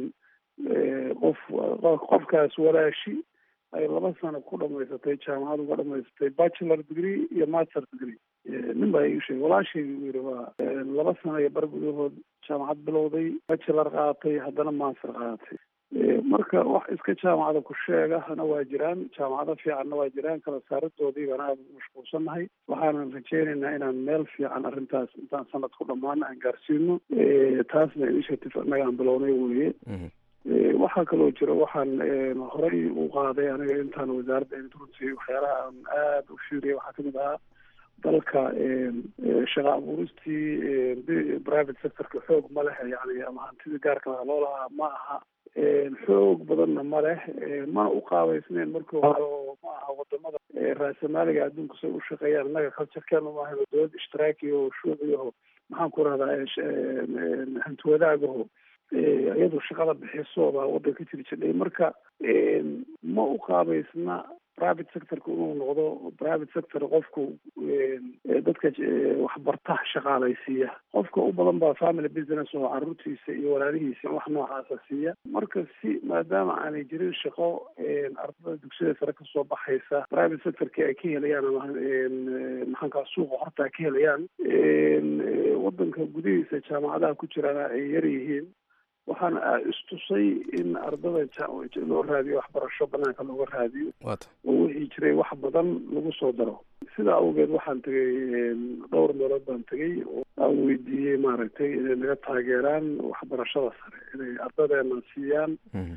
qofkaas walaashi ay 2 sano ku dhamaysatay jaamacad uga dhamaysatay bachelor degree iyo master degree nin baa ii sheegay walaashayga uu yidhi waa 2 sano iyo bar gudahood jaamacad bilowday bachelor qaadatay haddana master qaadatay marka wax iska jaamacada ku sheegahana waa jiraan jaamacado fiicanna waa jiraan kala saaridoodii baan aada ugu mashquulsannahay waxaanan rajeynaynaa inaan meel fiican arrintaas intaan sanad ku dhammaano aan gaarsiino taasna initiative annaga aan bilownay weye waxaa kaloo jira waxaan horey u qaaday aniga intaan wasaaradda runtii waxyaalaha aan aada u fiiriyay waxaa kamid ahaa dalka shaqa abuuristii private sectorka xoog ma leh yani ama hantidii gaarka laha loo lahaa ma aha xoog badanna ma leh mana u qaabaysneen markii hore oo ma aha wadamada raasamaaliga adduunka say u shaqeeyaan innaga culturekeenu maaha dowlad ishtiraakiya oo shuuciyaho maxaan ku rahdaa hantiwadaagaho iyadoo shaqada bixisooda waddanka jiri jidhay marka ma u qaabaysna private sectorka inuu noqdo private sector qofku dadka waxbarta shaqaalaysiiya qofka u badan baa family business oo caruurtiisa iyo walaalihiisa wax noocaasa siiya marka si maadaama aanay jirin shaqo ardada dugsiyada sare kasoo baxaysa private sectorka ay ka helayaan ama maxaankaa suuqa horta ka helayaan waddanka gudihiisa jaamacadaha ku jirana ay yar yihiin waxaana istusay in ardada loo raadiyo waxbarasho banaanka looga raadiyo oo wixii jiray wax badan lagu soo daro sidaa awgeed waxaan tegay dhowr meelood baan tegay oo aan weydiiyey maaragtay inay naga taageeraan waxbarashada sare inay ardadeena siiyaan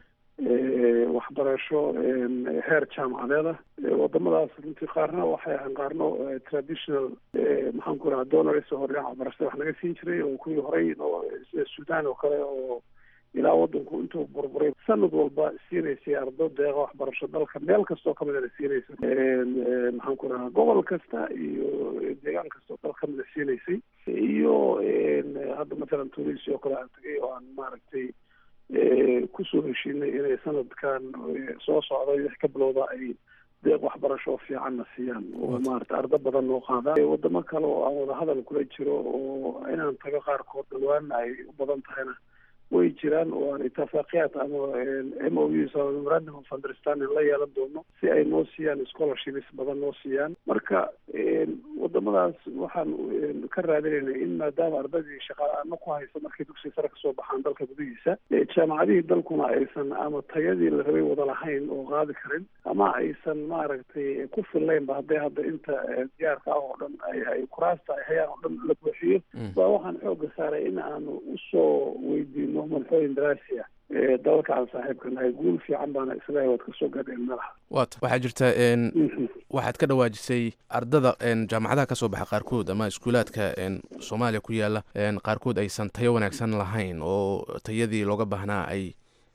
waxbarasho heer jaamacadeeda wadamadaas runtii qaarna waxay ahaan qaarno traditional maxaan ku rahaa donors oo dhinaca waxbarashada wax naga siin jiray oo kuwii horey sida sudan oo kale oo ilaa wadanku intuu burburay sanad walba siinaysay ardo deeqa waxbarasho dalka meel kastoo kamida siinaysa maxaan ku rahaa gobol kasta iyo deegaan kastoo dal kamida siinaysay iyo hadda mathalan tunisia oo kale aan tagay oo aan maaragtay kusoo heshiinay inay sanadkan soo socday wix ka bilowda ay deeq waxbarasho fiicanna siiyaan oo maaragtay ardo badan noo qaadaan wadamo kale oo aan wada hadal kula jiro oo inaan tago qaarkood dhawaana ay u badan tahayna way jiraan oo aan itafaaqiyaad ama MOUs ama memorandum of understanding la yeelan doono si ay noo siiyaan scholarships badan noo siiyaan marka wadamadaas waxaan ka raadinaynay in maadaama ardadii shaqaalaana ku haysa markay dugsiga sare kasoo baxaan dalka gudihiisa jaamacadihii dalkuna aysan ama tayadii la rabay wada lahayn oo qaadi karin ama aysan maaragtay ku fillaynba hadday hadda inta diyaarka ah oo dhan ay kuraasta ay hayaan oo dhan la buuxiyo baa waxaan xooga saaray in aanu usoo weydiino manxooyin daraasiya dalka aan saaxiibka nahay guul fiican baana islahay waad kasoo gaadheen malaha waxaa jirta waxaad ka dhawaajisay ardada jaamacadaha kasoo baxa qaarkood ama iskuulaadka soomaaliya ku yaala qaarkood aysan tayo wanaagsan lahayn oo tayadii looga baahnaa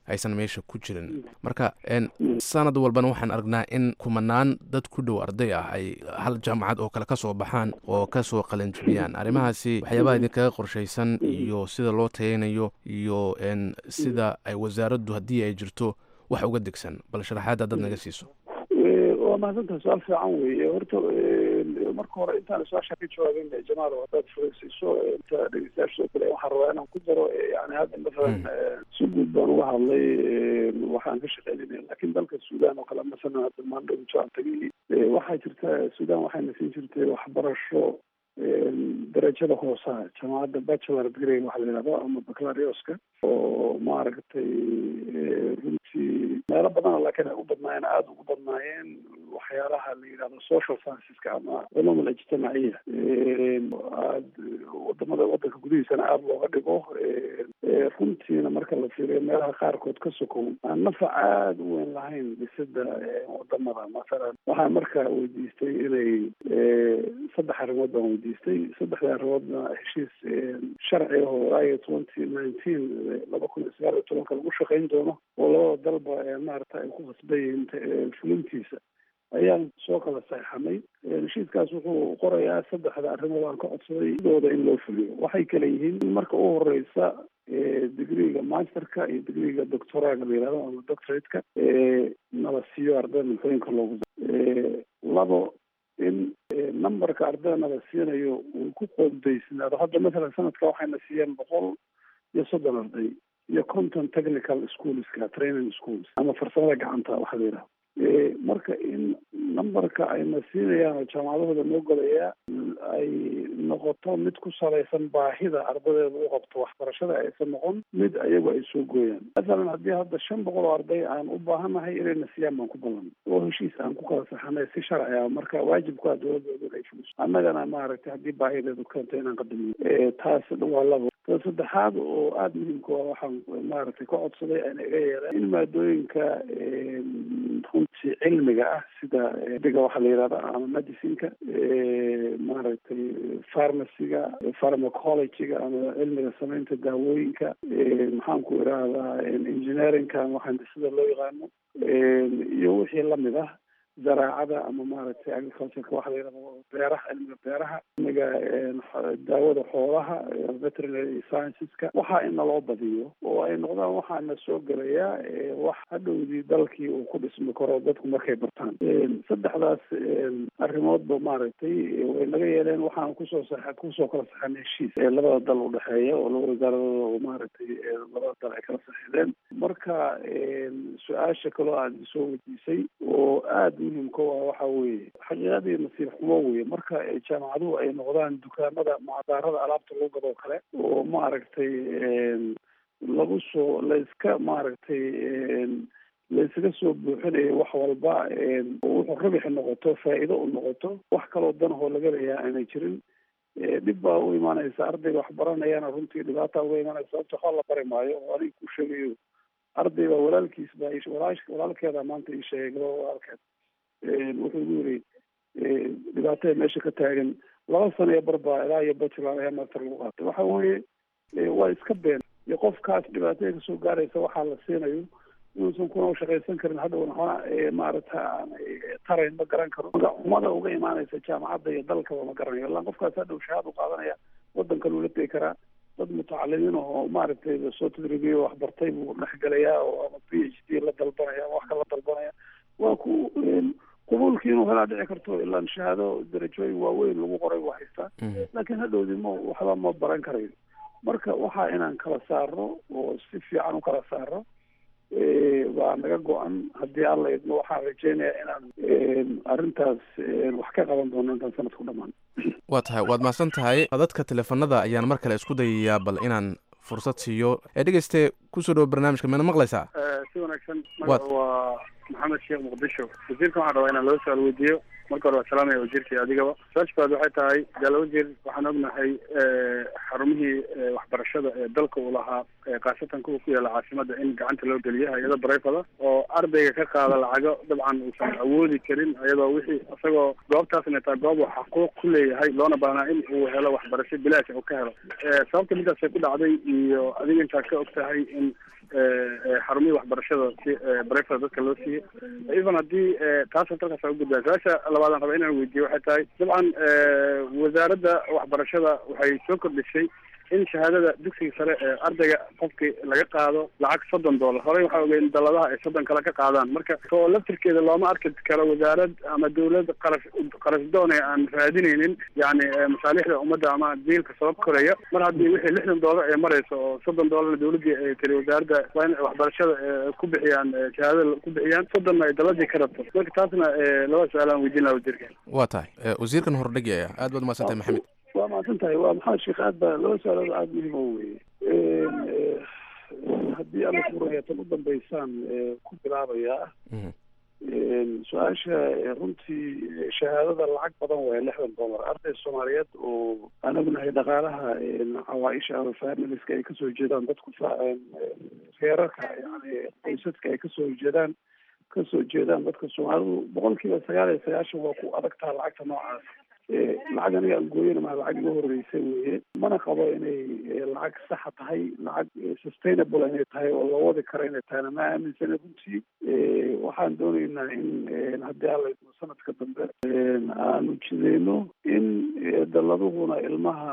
aysan meesha ku jirin. Marka sanad walbana waxaan aragnaa in kumanaan dad ku dhow arday ah ay hal jaamacad oo kale ka soo baxaan oo ka soo qalinjibiyaan. arrimahaasi waxyaabaha idinkaga qorshaysan iyo sida loo tayanayo iyo sida ay wasaaraddu haddii ay jirto wax uga degsan, bal sharaxaad haddaad naga siiso. waa mahadsantahay, su-aal fiican weeye. horta marka hore intaan su-aasha ka jawaabin jamaal haddaad furaysiiso inta dhegeystayaasha oo kale waxaan rabaa inaan ku daro yani hadda masalan si guud baan uga hadlay waxaan ka shaqeynayna, laakiin dalka suudaan oo kale masalan hadda maandhow jaan tagay waxaa jirta suudaan waxayna siin jirtay waxbarasho darajada hoosaha jaamacadda bachelor degree waxa la yidhahdo ama baccalaureaska oo maaragtay runtii meelo badan laakiin ay u badnaayeen aada ugu badnaayeen waxyaalaha la yidhahdo social scienceska ama culum alijtimaaciya wadanka gudihiisana aada looga dhigo runtiina marka la fiiriyo meelaha qaarkood ka sokow aan nafac aada u weyn lahayn dhisida wadamada. masalan waxaan markaa weydiistay inay 3 arrimood baan weydiistay. 3 arrimoodna heshiis sharci ah oo ay 2019 lagu shaqayn doono oo labada dalba maarata ay ku khasbayiin fulintiisa ayaan soo kala saxamay. heshiiskaas wuxuu qorayaa 3 arrimood aan ka codsaday sidooda in loo fuliyo. waxay kala yihiin marka u horeysa digriga masterka iyo digriga doctoraga la yidhahdo ama doctorateka nala siiyo ardayda muxooyinka loogu labo in numberka ardayda nala siinayo uu ku qoondaysnaado. hadda masalan sanadka waxayna siiyeen 130 arday iyo 50 technical schoolska training schools ama farsamada gacanta waxa la yidhahdo. marka in numberka ayna siinayaan oo jaamacadahooda noo golaya ay noqoto mid ku salaysan baahida ardadeeda u qabto waxbarashada, aysan noqon mid ayagu ay soo gooyaan. masalan haddii hadda 500 oo arday aan u baahanahay inayna siiyaan baan ku ballan oo heshiis aan ku kala saxanay si sharci ah. marka waajibku waa dowladda inay fuliso, annagana maaragtay haddii baahideedu keento inaan qadamino. taas waa labo. saddexaad oo aada muhiimka waa waxaan maaragtay ka codsaday aan iga yeeleen in maadooyinka runtii cilmiga ah sida diga waxa la yidhahda ama medicineka maaragtay pharmacyga pharmacologyga ama cilmiga samaynta daawooyinka maxaan ku idhaahdaa engineeringka ama sida loo yaqaano iyo wixii lamid ah zaraacada ama maaragtay agricultureka waxa la yidhahdo beeraha, cilmiga beeraha, cilmiga daawada xoolaha veterinary scienceska waxaa in naloo badiyo oo ay noqdaan waxaana soo gelayaa wax hadhowdii dalkii uu ku dhismi karo dadku markay bartaan. 3daas arrimoodba maaragtay way naga yeeleen. waxaan kusoo kala saxanay heshiis labada dal udhexeeya oo laba wasaaradooda oo maaragtay labada dal ay kala saxiideen. marka su-aasha kaloo aad soo weydiisay oo aada muhiimka waxa weeye xaqiiqadii nasiib xumo weye marka jaamacaduhu ay noqdaan dukaamada macdaarada alaabta lagu gadoo kale oo maaragtay lagu soo layska maaragtay laysaga soo buuxinayo wax walba wuxuu rabixi noqoto faa'iido u noqoto wax kaloo danahoo laga leeyaha aanay jirin. dhib baa u imaanaysa ardayga wax baranayana runtii dhibaata uga imaanaysa sababta waxba la bari maayo oo aniga ku sheegayo ardayga walaalkiis baa walaalkeeda maanta ii sheegay gabadha walaalkeed wuxuu igu yiri dhibaatada meesha ka taagan 2 sano iyo barbaa ilaa iyo bachelor ayaa master lagu qaatay. waxa weeye waa iska been iyo qofkaas dhibaatada kasoo gaaraysa waxaa la siinayo inuusan kuna shaqaysan karin hadhowna waxna maarata tarayn ma garan karo. umada uga imaanaysa jaamacadda iyo dalkaba ma garanayo ilaa qofkaas hadhow shahaad u qaadanaya wadankan uu la tegi karaa. dad mutacalimiin oo maaragtay soo tadriibiyo wax bartay buu dhexgelayaa oo ama PhD la dalbanaya ama wax kala dalbanaya. waa ku qabuulkii inuu helaa dhici karto ilaa shahaado darajooyin waaweyn lagu qoray waa haystaa laakiin hadhowdii waxba ma baran karayo. marka waxaa inaan kala saarno oo si fiican u kala saarno waa naga go-an. haddii alla idmo waxaan rajeynayaa inaan arrintaas wax ka qaban doono intaan sanadku dhamaan. waa tahay, waad mahadsan tahay. dadka teleefanada ayaan mar kale isku dayayaa bal inaan fursad siiyo. dhegeyste kusoo dhawo barnaamijka meena maqlaysaa? si wanaagsan. magaca waa maxamed sheekh muqdisho. wasiirka waxaan rabaa inaan loo su-aal weydiiyo. marka hore waa salaamaya wasiirka adigaba. su-aashaad waxay tahay jaala wasiir, waxaan ognahay xarumihii waxbarashada ee dalka uu lahaa khaasatan kuwa ku yaala caasimada in gacanta loo geliyo hay-ado barayfada oo ardayga ka qaada lacago dabcan uusan awoodi karin iyadoo wixii isagoo goobtaasna taa goob uu xaquuq ku leeyahay loona baahnaa in uu helo waxbarasho bilaash uu ka helo. sababta midaasay ku dhacday iyo adiga intaad ka og tahay in xarumihii waxbarashada si breford dadka loo siiyey even haddii taas halkaas u gudbaa su-aasha labaadaan raba inaan weydiiyo waxay tahay dabcan wasaaradda waxbarashada waxay soo kordhisay in shahaadada dugsiga sare ee ardayga qofkii laga qaado lacag $30 horey waxaa ogeyn daladaha ay 30 kale ka qaadaan marka oo laftirkeeda looma arki karo wasaarad ama dawlad qarash doon aan raadinaynin yani masaalixda ummadda ama diilka soo koraya mar haddii wixii $60 ay marayso oo $30 dawladii ay tiri wasaaradda waa in waxbarashada ku bixiyaan shahaadada ku bixiyaan 30 ay daladii ka rabto marka taasna laba su'aal aan weydiin lahaa wasiirka waa tahay wasiirkan hordhigaya aad baad mahadsantahay maxamed waa mahadsantahay waa maxamed sheekh aad baa loo su-aalood aada muhiim oo weye haddii alla furaya tan u dambeysaan ku bilaabayaa su-aasha runtii shahaadada lacag badan waaya $60 arday soomaaliyeed oo aan ognahay dhaqaalaha cawaaisha ama familiska ay kasoo jeedaan dadku reerarka yani qoysaska ay kasoo jeedaan dadka soomaalidu 99% waa ku adagtaa lacagta noocaas lacag aniga aan gooyana maa lacag iga horreysay weye mana qabo inay lacag saxa tahay lacag sustainable inay tahay oo la wadi karo inay tahayna ma aaminsana runtii waxaan doonaynaa in haddii alla idmo sanadka dambe aanu jideyno in daladuhuna ilmaha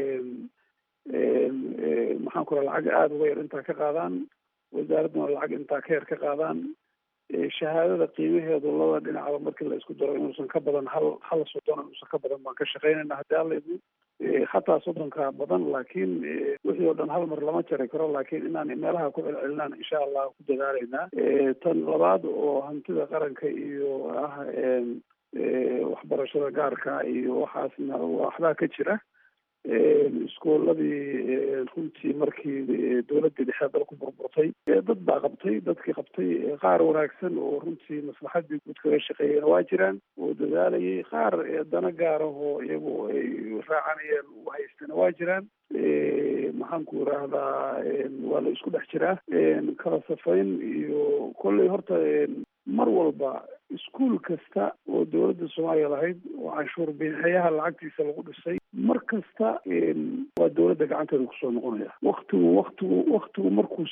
maxaan ku raha lacag aada uga yar intaa ka qaadaan wasaaradduna lacag intaa ka yar ka qaadaan shahaadada qiimaheedu laba dhinacba markii la isku daro inuusan ka badan hal soddon inuusan ka badan baan ka shaqeynayna haddii alla idmo xataa 30 badan laakiin wixii oo dhan hal mar lama jari karo laakiin inaan meelaha ku celcelinaan insha allah ku dadaalaynaa tan labaad oo hantida qaranka iyo waxbarashada gaarka iyo waxaasna waxbaa ka jira iskooladii runtii markii dawladii dhexe dalku burburtay dad baa qabtay dadkii qabtay qaar wanaagsan oo runtii maslaxadii guud kaga shaqeeyeen waa jiraan oo dadaalayay qaar dana gaarahoo iyagu ay raacanayeen u haystana waa jiraan maxaan ku irahdaa waa la isku dhex jiraa kala safayn iyo kolley horta mar walba iskuol kasta oo dawladda soomaaliya lahayd oo canshuur bixiyaha lacagtiisa lagu dhisay mar kasta waa dawladda gacanteeda kusoo noqonaya waktigu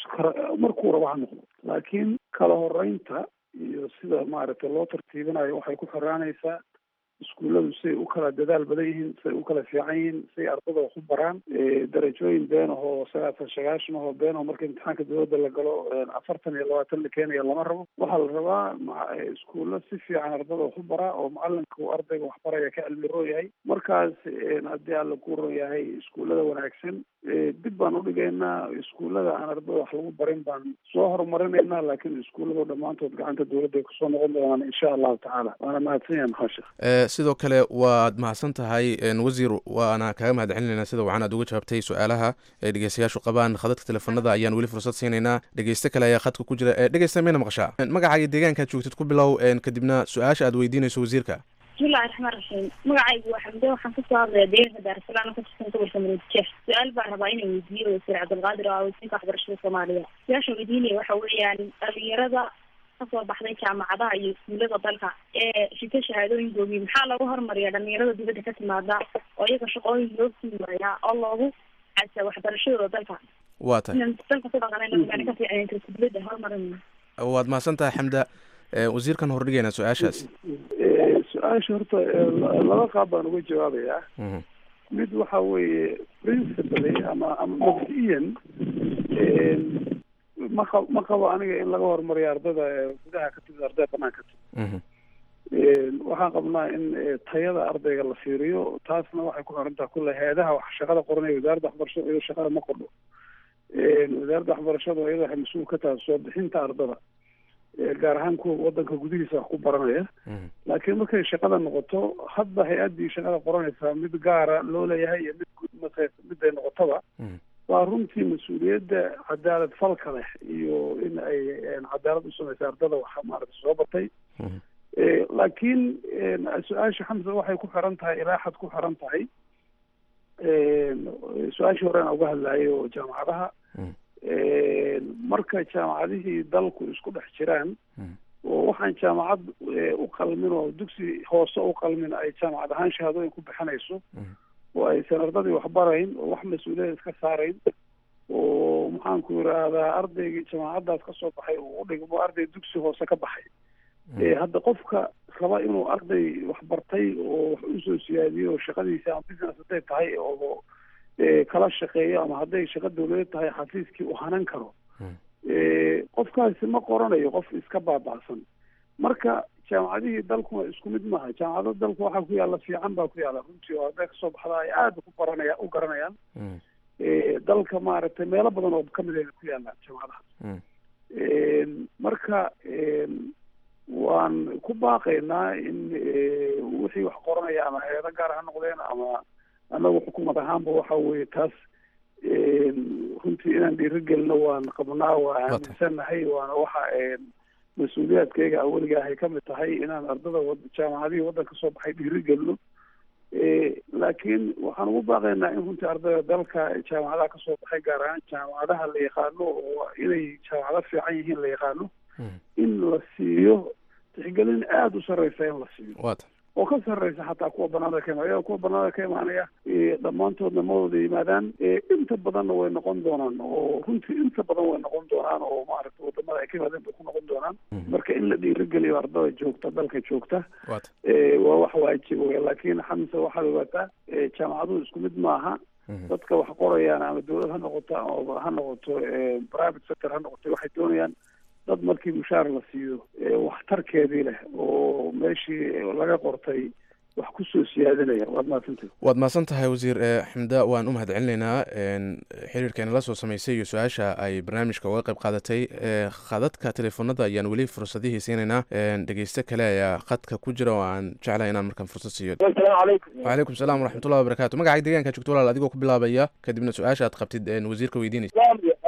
markuu raba ha noqdo laakiin kala horeynta iyo sida maaragtay loo tartiibinayo waxay ku xiraanaysaa iskuulladu siay u kala dadaal badan yihiin siay u kala fiican yihiin siay ardada wax u baraan darajooyin been ahoo 90 ahoo been aho marka imtixaanka dawladda la galo 40 iyo 20 la keenaya lama rabo waxaa la rabaa iskuulla si fiican ardada wax u baraa oo macalinka uu ardayga wax baraya ka cilmi roo yahay markaas haddii alla ku ron yahay iskuullada wanaagsan dib baan udhigaynaa iskuullada aan ardada wax lagu barin baan soo horumarinaynaa laakiin iskuullado dhammaantood gacanta dawladda ay kusoo noqon doonaan insha allahu tacaala waana mahadsan yahay maxaa sheekh sidoo kale waad mahadsan tahay wasiir waana kaaga mahad celinaynaa sida wacan aad uga jawaabtay su-aalaha ay dhegeystayaashu qabaan khadadka teleefanada ayaan weli fursad siinaynaa dhegeyste kale ayaa khadka ku jira dhegeysta mayna maqashaa magacaaga deegaankaad joogtid ku bilow kadibna su-aasha aad weydiinayso wasiirka bismillahi raxmaan raxiim magacaygu waa xamde waxaan kasoo hadlaya deegaanka daarasalaam ka tirsan gobolka maroodijeex su-aal baan rabaa inaan weydiiyo wasiir cabdilqaadir oo wasiirka waxbarashada soomaaliya su-aasha weydiinaya waxa weeyaan dhalinyarada kasoo baxday jaamacadaha iyo iskuulada dalka ee shika shahaadooyinkoogii maxaa lagu hormariyaa dhalinyarada dibadda ka timaada oo iyaga shaqooyin loo siimayaa oo loogu casa waxbarashadooda dalka waa tahay dalka ku dhaqanayna ka fiican dibadda hormarin waad mahadsan tahay xamda wasiirkan hordhigaynaa su-aashaas su-aasha horta laba qaab baan uga jawaabayaa mid waxa weeye principally ama mabdi'iyan ma qabo aniga in laga horumariyo ardada gudaha ka timid ardada banaanka timid waxaan qabnaa in tayada ardayga la fiiriyo taasna waxay ku xirantaha kulle hay-adaha shaqada qoranaya wasaaradda waxbarashada iyado shaqada ma qordho wasaaradda waxbarashada iyada waxay mas-uul ka tahay soo bixinta ardada gaar ahaan kuwa wadanka gudihiisa wax ku baranaya laakiin markay shaqada noqoto hadba hay-addii shaqada qoranaysaa mid gaara loo leeyahay iyo mid guud miday noqotaba waa runtii mas-uuliyadda cadaalad falka leh iyo in ay cadaalad u samaysa ardada waxa maaragta soo batay laakiin su-aasha xamsa waxay ku xiran tahay ilaa xad ku xiran tahay su-aashii hore aan uga hadlaayay oo jaamacadaha marka jaamacadihii dalku isku dhex jiraan oo waxaan jaamacad u qalmin oo dugsi hoose u qalmin ay jaamacad ahaan shahaadooyin ku bixinayso oo aysan ardadii waxbarayn oo wax mas-uuliyada iska saarayn oo maxaan ku yidhaahdaa ardaygii jaamacaddaas ka soo baxay uu u dhigmo arday dugsi hoose ka baxay hadda qofka raba inuu arday wax bartay oo wax usoo siyaadiyo oo shaqadiisa ama business hadday tahay oo kala shaqeeyo ama hadday shaqo dawladeed tahay xafiiskii uu hanan karo qofkaasi ma qoranayo qof iska baaba'san marka jaamacadihii dalkuna isku mid maaha jaamacado dalku waxaa ku yaalla fiican baa ku yaalla runtii oo hadday kasoo baxda ay aada u garanayaan dalka maaragtay meelo badan oo kamid a ku yaallaan jaamacadaha marka waan ku baaqaynaa in wixii wax qoranaya ama hay-ado gaar ha noqdeen ama anagu xukuumad ahaanba waxa weeye taas runtii inaan dhiirigelino waan qabnaa waa aaminsanahay waana waxa mas-uuliyaadkayga aweliga ahay kamid tahay inaan ardada jaamacadihii waddanka soo baxay dhiirigelino laakiin waxaan ugu baaqaynaa in runtii ardayda dalka jaamacadaha kasoo baxay gaar ahaan jaamacadaha la yaqaano oo inay jaamacado fiican yihiin la yaqaano in la siiyo tixgelin aada u sarreysa in la siiyo oo ka sarreysa xataa kuwa banaanada ka imaanaya kuwa banaanada ka imaanaya dhammaantoodna ma wada yimaadaan inta badanna way noqon doonaan oo runtii inta badan way noqon doonaan oo maaragta wadamada ay ka yimaadeen bay ku noqon doonaan marka in la dhiirigeliyo ardada joogta dalka joogta waa wax waajib wey laakiin xamse waxaad ogaataa jaamacaduhu isku mid maaha dadka wax qorayaan ama dawlad ha noqoto ama ha noqoto private sector ha noqoto waxay doonayaan dad markii mushaar la siiyo waxtarkeedii leh oo meeshii laga qortay wax kusoo siyaadinaya waad mahadsan tahay wasiir xamda waan u mahad celinaynaa xiriirkeena la soo samaysay iyo su-aasha ay barnaamijka uga qayb qaadatay khadadka teleefonada ayaan weli fursadihii siinaynaa dhegeyste kale ayaa khadka ku jira oo aan jeclahay inaan markaan fursad siiyo wacalaykum salaam waraxmatullahi wabarakatu magacaaga deegaanka joogto walaal adigoo ku bilaabaya kadibna su-aasha aad qabtid wasiirka weydiinaysa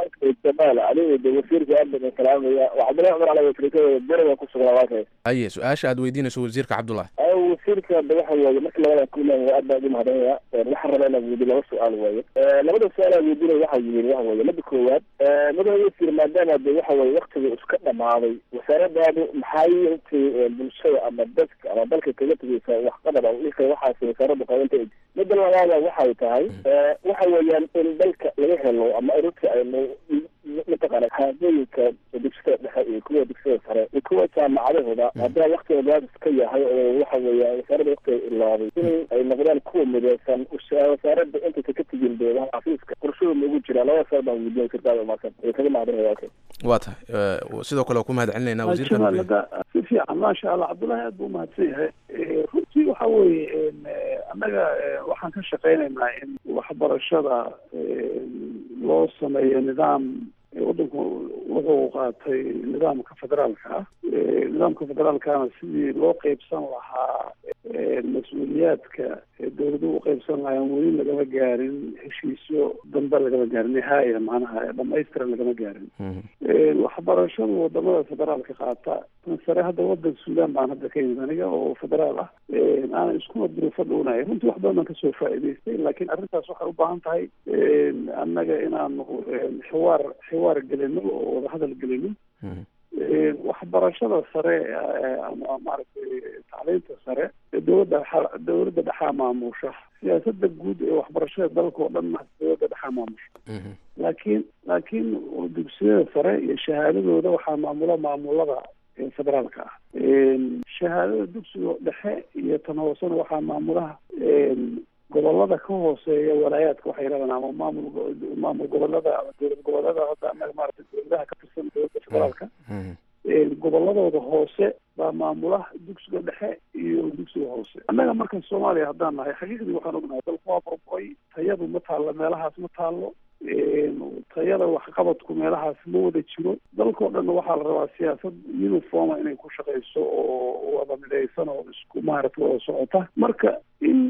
aye su-aasha aad weydiinayso wasiirka cabdullahi wasiirka waxa weeye marka labada kulan waa aad baan ugu mahadsanaya waxaan rabaa inaan weydiiyo laba su-aal weeye labada su-aal aan weydiinaya waxa yihiin waxa weeye midda koowaad madaxa wasiir maadaama de waxa weeye waktigii iska dhamaaday wasaaradaadu maxay intii bulshada ama dadka ama dalka kaga tegeysa waxqadar oo dhika waxaas wasaaradda qaybanta midda labaada waxay tahay waxa weeyaan in dalka laga helo ama ururka ay mataqaana haadooyinka dugsiga dhexe iyo kuwa dugsiga sare iyo kuwa jaamacadahooda haddaa waktiga gaadis ka yahay oo waxa weeya wasaaradda waktiga ilaaday in ay noqdaan kuwa mideysan wasaaradda intaysa ka tegin beedaha xafiiska qorshahooda ugu jira labada saar baan weydiinay sirkaada maasan ee kaga mahadinaya waa tahay sidoo kale ku mahad celinayna wasiirka si fiican maasha allah cabdullahi aad buu umahadsan yahay runtii waxa weeye annaga waxaan ka shaqaynaynaa in waxbarashada loo sameeyo nidaam waddanku wuxuu qaatay nidaamka federaalka ah nidaamka federaalkana sidii loo qeybsan lahaa mas-uuliyaadka dawladuhu u qeybsan lahaayeen weli lagama gaarin heshiisyo dambe lagama gaarin nihaaya macnaha dhamaystiran lagama gaarin waxbarashadu wadamada federaalka qaata tan sare hadda wadanka suudaan baan hadda ka yimid aniga oo federaal ah aanan iskuma duruufo dhownahay runtii wax badan baan kasoo faa'iidaystay laakiin arrintaas waxay u baahan tahay annaga inaanu xiwaar gelino oo wadahadal gelino waxbarashada sare ama maaragtay tacliinta sare dawladda dhexaa maamusha siyaasada guud ee waxbarashada dalka oo dhan dawladda dhexaa maamusha laakiin dugsiyada sare iyo shahaadadooda waxaa maamulada federaalka ah shahaadada dugsiga dhexe iyo tan hoosena waxaa maamulaha gobolada ka hooseeya walaayaadka waxay yidhahdaan ama maamul gobolada ama dowlad gobolada hadda anaga maaragtay dowladaha ka tirsan dowladda federaalka goboladooda hoose baa maamulaha dugsiga dhexe iyo dugsiga hoose annaga markan soomaaliya haddaan nahay xaqiiqdii waxaan ognahay dalku waa burburay tayadu ma taallo meelahaas ma taallo tayada waxqabadku meelahaas ma wada jiro dalkao dhanna waxaa la rabaa siyaasad uniforma inay ku shaqeyso oo wada midaysan oo isku maaragtay wada socota marka in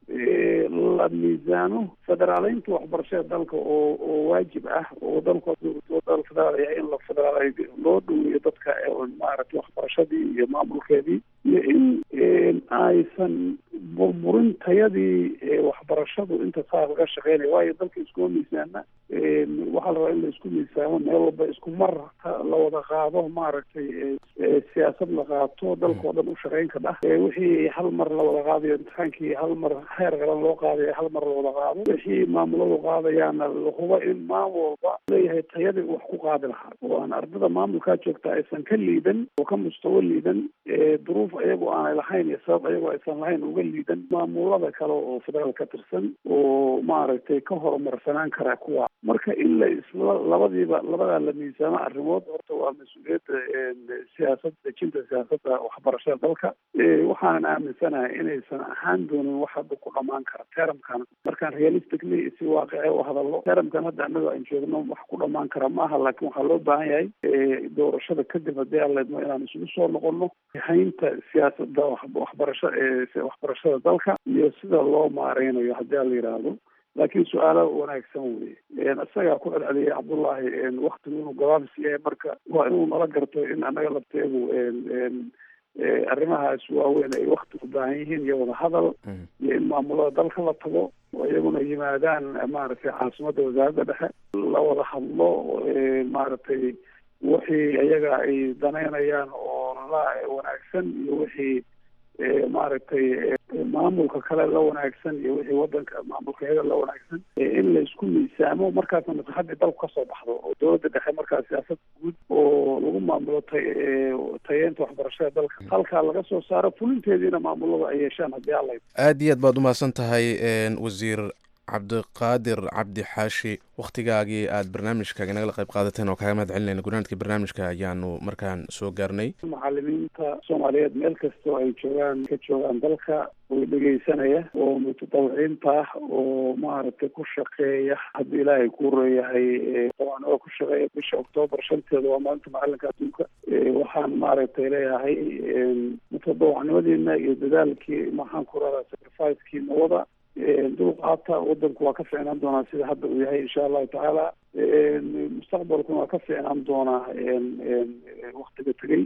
la miisaano federaaleynta waxbarashada dalka oo waajib ah oo dalku dal federaal yahay in la federaal loo dhaweeyo dadka maaragtay waxbarashadii iyo maamulkeedii iyo in aysan burburin tayadii waxbarashada waxbarashadu inta saa laga shaqeynaya waayo dalka iskuma miisaana waxaa la rabaa in la isku miisaamo meel walba isku mar la wada qaado maaragtay siyaasad la qaato dalkao dhan u shaqeyn ka dhah wixii hal mar la wada qaadayo imtixaankii hal mar heer qalan loo qaadayo hal mar la wada qaado wixii maamuladu qaadayaana la hubo in maamul walba leeyahay tayadii wax ku qaadi lahaa oo aan ardada maamulkaa joogta aysan ka liidan oo ka mustawo liidan duruuf ayagoo aanay lahayn iyo sabab ayagoo aysan lahayn uga liidan maamulada kale oo federaal ka tirsan oo maaragtay ka horumarsanaan karaa kuwa marka in la isla labadaa la miisaamo arrimood horta waa mas-uuliyadda siyaasad dejinta siyaasadda waxbarashada dalka waxaanan aaminsanahay inaysan ahaan doonin wax hadda ku dhamaan kara teramkan markaan realistically si waaqice u hadallo teramkan hadda annaga aan joogno wax ku dhamaan kara maaha laakiin waxaa loo baahan yahay doorashada kadib haddii aan leedno inaan isugu soo noqono haynta siyaasadda waxbarashada dalka iyo sida loo maareynayo haddii aan la yidhaahdo laakiin su-aalo wanaagsan weye isagaa ku celceliyay cabdullaahi waktigu inuu gabaabis yahay marka waa inuu nala garto in annaga lafteegu arrimahaas waaweyn ay wakti u baahan yihiin iyo wada hadal iyo in maamulada dalka la tago oo iyaguna yimaadaan maaragtay caasimadda wasaaradda dhexe la wada hadlo maaragtay wixii iyaga ay danaynayaan oo la wanaagsan iyo wixii maaragtay maamulka kale la wanaagsan iyo wixii wadanka maamulka iyaga la wanaagsan in la isku miisaamo markaasna maslaxadii dalku kasoo baxdo oo dowladda dhexe markaa siyaasad guud oo lagu maamulo tayeenta waxbarashada dalka halkaa laga soo saaro fulinteediina maamulada ay yeeshaan haddii alla aad iyo aad baad umahadsan tahay wasiir cabdiqaadir cabdi xaashi wakhtigaagii aad barnaamijkaaga nagala qayb qaadateen oo kaaga mahad celinayna gunaanadkii barnaamijka ayaanu markaan soo gaarnay macalimiinta soomaaliyeed meel kastoo ay ka joogaan dalka way dhegeysanaya oo mutadawiciinta ah oo maaragtay ku shaqeeya haddii ilaahay ku reeyahay dabcan oo ku shaqeeya bisha oktoobar 5 waa maalinta macalinka adduunka waxaan maaragtay leeyahay mutadawacnimadiina iyo dadaalkii maxaan ku raraa sacrificekii nawada dulqaata wadanku waa ka fiicnaan doonaa sida hadda uu yahay insha allahu tacaala mustaqbalkuna waa ka fiicnaan doonaa waktiga tegey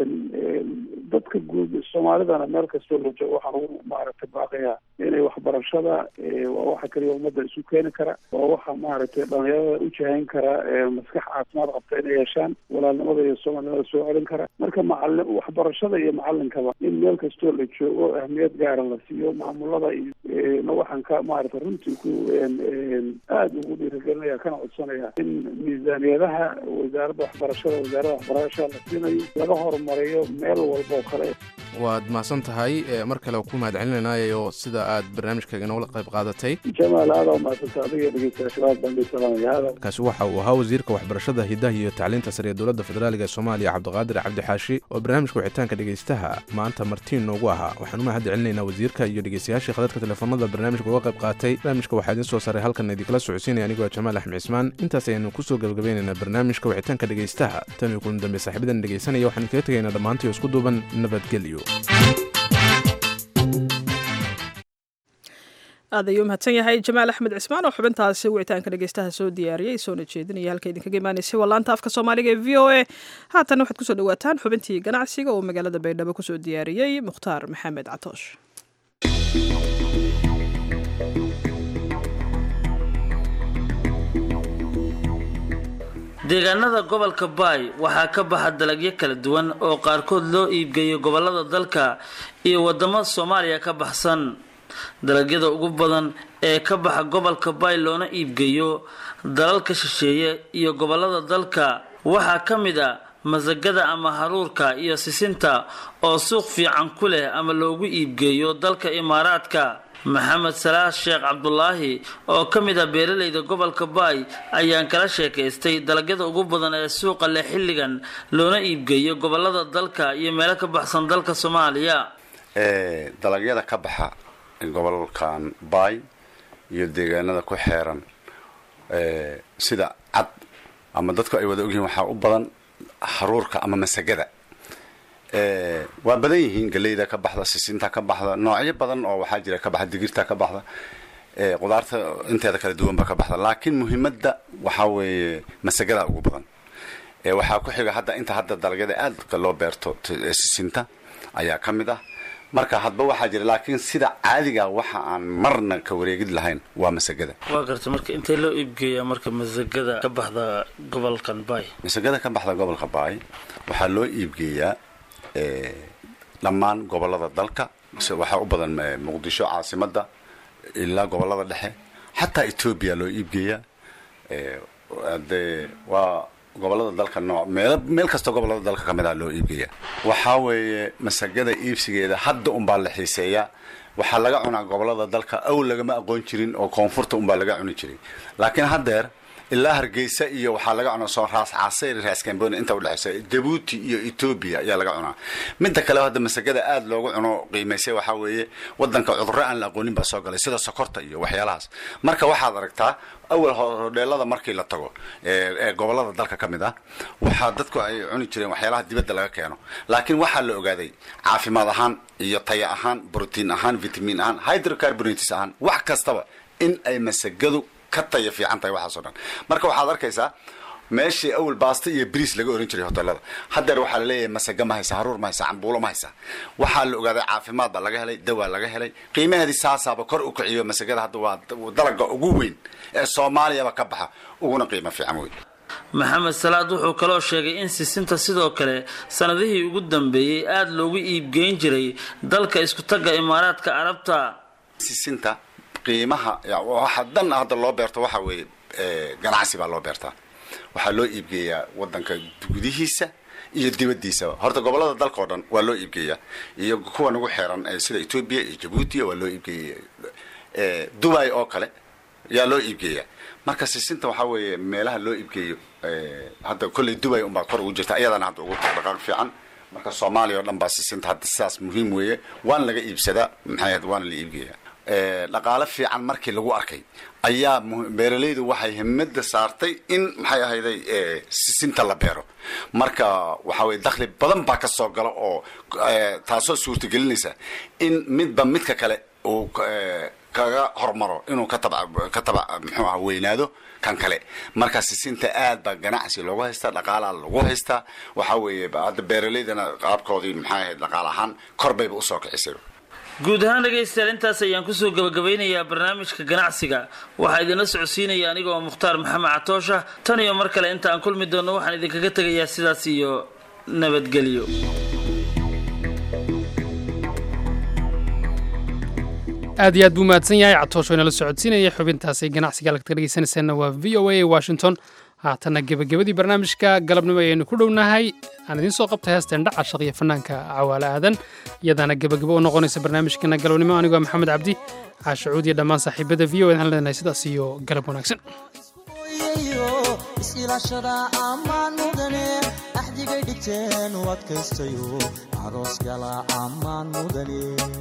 dadka guud soomaalidana meel kastoo la joogo waxaan ugu maaragtay baaqayaa inay waxbarashada waa waxa kaliya ummadda isu keeni kara waa waxa maaragtay dhalinyarada u jahayn kara maskax caafimaad qabta inay yeeshaan walaalnimada iyo soomaalinimada soo celin kara marka waxbarashada iyo macalinkaba in meel kastoo la joogo ahmiyad gaara la siiyo maamulada iyo waxaan ka maaragtay runtii ku aada ugu dhiirigelinaya kana codsanaya in miisaaniyadaha wasaaradda waxbarashada la siinayo laga horumariyo meel walba oo kale waad mahadsan tahay mar kale ku mahad celinaynayo sida aad barnaamijkaaga noola qayb qaadatay jamaal aada u mahadsantahay adiga dhegeystayaashabaad baan salaamaya kaasi waxa uu ahaa wasiirka waxbarashada hidaha iyo tacliinta sare ee dowladda federaaliga ee soomaaliya cabdiqaadir cabdi xaashi oo barnaamijka wicitaanka dhegeystaha maanta martiin noogu ahaa waxaan u mahad celinaynaa wasiirka iyo dhegeystayaashii khadadka telefoonada barnaamijka uga qayb qaatay barnaamijka waxaa idiin soo saaray halkan idinkala socodsiinaya anigoo jamaal axmed cismaan intaas ayaanu kusoo gabagabaynaynaa barnaamijka wicitaanka dhegeystaha tan iyo kulan dambe saaxiibadan dhegeysanaya waxaan kaga tegaynaa dhammaantii isku duuban nabadgelyo aad ayuu mahadsan yahay jamaal axmed cismaan oo xubintaasi wicitaanka dhegeystaha soo diyaariyey soona jeedinaya halka idinkaga imaanaysay wallaanta afka soomaaliga ee v o a haatan waxaad kusoo dhawaataan xubintii ganacsiga oo magaalada baydhabo kusoo diyaariyey mukhtaar maxamed catoosh deegaanada gobolka baay waxaa ka baxa dalagyo kala duwan oo qaarkood loo iibgeeyo gobolada dalka iyo wadamo Soomaaliya ka baxsan. dalagyada ugu badan ee ka baxa gobolka baay loona iibgeeyo dalalka shisheeye iyo gobolada dalka waxaa ka mid ah masagada ama haruurka iyo sisinta oo suuq fiican ku leh ama loogu iibgeeyo dalka Imaaraadka. maxamed salaah sheekh cabdullaahi oo ka mid ah beeralayda gobolka baay ayaan kala sheekaystay dalagyada ugu badan ee suuqa leh xilligan loona iibgeeyo gobolada dalka iyo meelo ka baxsan dalka Soomaaliya. dalagyada ka baxa gobolkan baay iyo deegaanada ku xeeran sida cad ama dadku ay wada ogyihiin waxaa u badan haruurka ama masagada. waa badan yihiin galeyda ka baxda sisinta ka baxda noocyo badan oo waxaa jira ka baxda digirta ka baxda qudaarta inteeda kala duwan ba ka baxda laakiin muhiimadda waxa weeye masagada ugu badan waxaa ku xiga hadda inta hadda dalagyada aad loo beerto sisinta ayaa ka mid ah marka hadba waxaa jira laakiin sida caadiga waxa aan marna ka wareegid lahayn waa masagada waa gartay marka intee loo iibgeeyaa marka masagada ka baxda gobolkan Bay masagada ka baxda gobolka Bay waxaa loo iibgeeyaa dhammaan gobolada dalka waxaa u badan Muqdisho caasimada ilaa gobolada dhexe xataa Ethiopia loo iibgeeyaa waa gobolada dalka meel kasta gobolada dalka kamid ah loo iibgeeyaa waxaa weeye masagada iibsigeeda hadda baa la xiiseeyaa waxaa laga cunaa gobolada dalka aw lagama aqoon jirin oo koonfurta baa laga cuni jiray laakiin haddeer ilaa Hargeysa iyo waxaa laga cunaa soo raas caasir raas Cambodia inta u dhaxaysa Djibouti iyo Ethiopia ayaa laga cunaa midda kale hadda masagada aad loogu cuno qiimeysay waxaa weeye wadanka cudurro aan la aqoonin baa soo galay sida sokorta iyo waxyaalahaas marka waxaad aragtaa awal horeelada markii la tago gobolada dalka kamid ah waxa dadku ay cuni jireen waxyaalaha dibadda laga keeno laakiin waxa la ogaaday caafimaad ahaan iyo tayo ahaan protein ahaan vitamin ahaan hydrocarbonates ahaan wax kastaba in ay masagadu ka tayo fiican tahay waxa soo dhan marka waxaad arkaysaa meeshii awal baasta iyo bariis laga oran jiray hoteelada haddeer waxaa la leeyahay masaga ma haysa haruur ma haysa cambuulo ma haysa waxaa la ogaaday caafimaad baa laga helay dawa laga helay qiimaheedii saasaaba kor u kiciyo masagada hadda waa dalaga ugu weyn ee Soomaaliya ka baxa uguna qiimo fiican weyn maxamed salaad wuxuu kaloo sheegay in sisinta sidoo kale sanadihii ugu dambeeyay aad loogu iibgeyn jiray dalka isku taga Imaaraadka Carabta sisinta qiimaha waxa dan hadda loo beerto waxa weeye ganacsi baa loo beertaa waxa loo iibgeeyaa wadanka gudihiisa iyo dibadiisa horta gobolada dalka oo dhan waa loo iibgeeyaa iyo kuwa nagu xeeran sida Ethiopia iyo Djibouti waa loo iibgeeyaa Dubai oo kale yaa loo iibgeeyaa marka sisinta waxa weeye meelaha loo iibgeeyo hadda kulli Dubai baa kor ugu jirta ayadana hadda ugu dhaqaaq fiican marka Soomaaliya oo dhan baa sisinta hadda sidaas muhiim weeye waan laga iibsadaa maxay waan la iibgeeyaa dhaqaale fiican markii lagu arkay ayaa beeralaydu waxay himada saartay in maxay ahayday sisinta la beero marka waxa way dakhli badan baa ka soo gala oo taasoo suurta gelinaysa in midba midka kale oo kaga hormaro inuu ka taba muxuu ah weynaado kan kale marka sisinta aad ba ganacsi loogu haysta dhaqaalaha lagu haysta waxa weeye baad beeralaydana qaabkoodii maxay ahayd dhaqaalahan korbay u soo kicisay guud ahaan dhageystayaal intaas ayaan kusoo gabagabeynayaa barnaamijka ganacsiga waxaa idinla socodsiinaya anigoo Mukhtaar Maxamed Catoosha tan iyo mar kale inta aan kulmi doono waxaan idinkaga tagayaa sidaas iyo nabadgelyo aad iyo aad buu mahadsan yahay Catoosho inala socodsiinaya xubintaasi ganacsiga la dhageysanaysan waa VOA Washington haatana gabagabadii barnaamijka galabnimo ayaynu ku dhownahay aan idin soo qabtay heestan dhaca shaqo fanaanka Cawaale Aadan iyadana gabagabo u noqonaysa barnaamijkana galabnimo anigoo Maxamed Cabdi caashuud iyo dhammaan saaxiibada VOA aan leenahay sidaas iyo galab wanaagsan isilashada amaan mudane axdiga dhigteen wad kaystayo aroos gala amaan mudane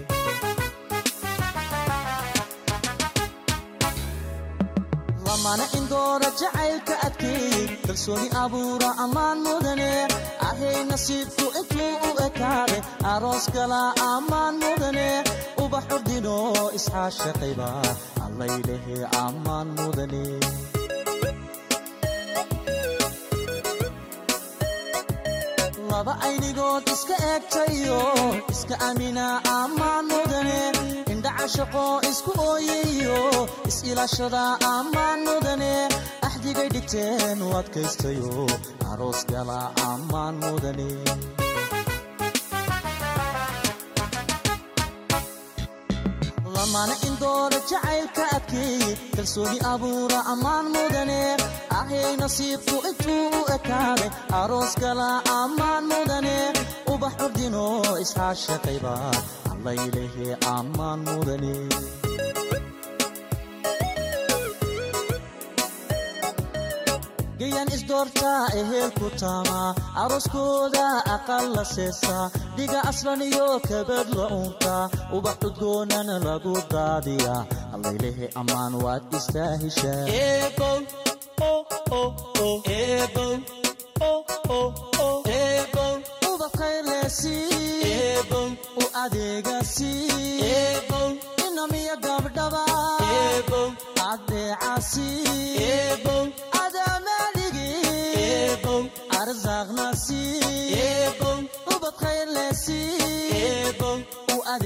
mana indora jacaylka adkeey kalsooni abuura amaan mudane ahay nasiibku intuu u ekaade aroos gala amaan mudane ubax ordino isxaashaqayba allaylehe amaan mudane laba aynigood iska eegtayo iska amina amaan mudane indhacashaqo isku ooyayo is-ilashada amaan mudane axdigay dhigteen u adkaystayo aroos gala amaan mudane lamana indoora jacaylka adkeey kalsooni abuura amaan mudane ahay nasiibku intuu u ekaade aroos gala amaan mudane ubax ordino isxaashaqayba allaylehe amaan mudane gayan isdoorta ehelku taama arooskooda aqal la seesa dhiga aslan iyo kabad la unta ubax udgoonana lagu daadiya allaylehe amaan waad istaahishaa ubax khayrleesi u adeegasi inamiya gabdhaba adeecasi arzaq nasi ubad khayr lesi u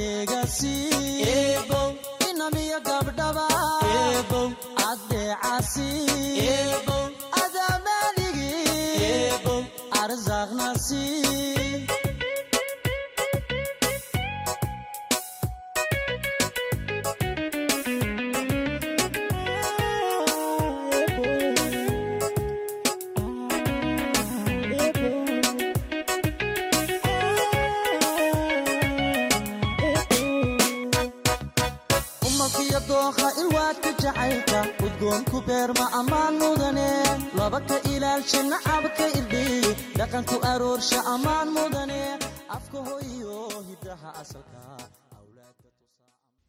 si ebo inamiya gabdhaba ebo adeecasi ebo adamaligi ebo arzaqnasi udgoonku beerma ammaan mudane labaka ilaalsha nacabka irdhiy dhaqanku aroorsha ammaan mudane afka hoyo hidaha asalka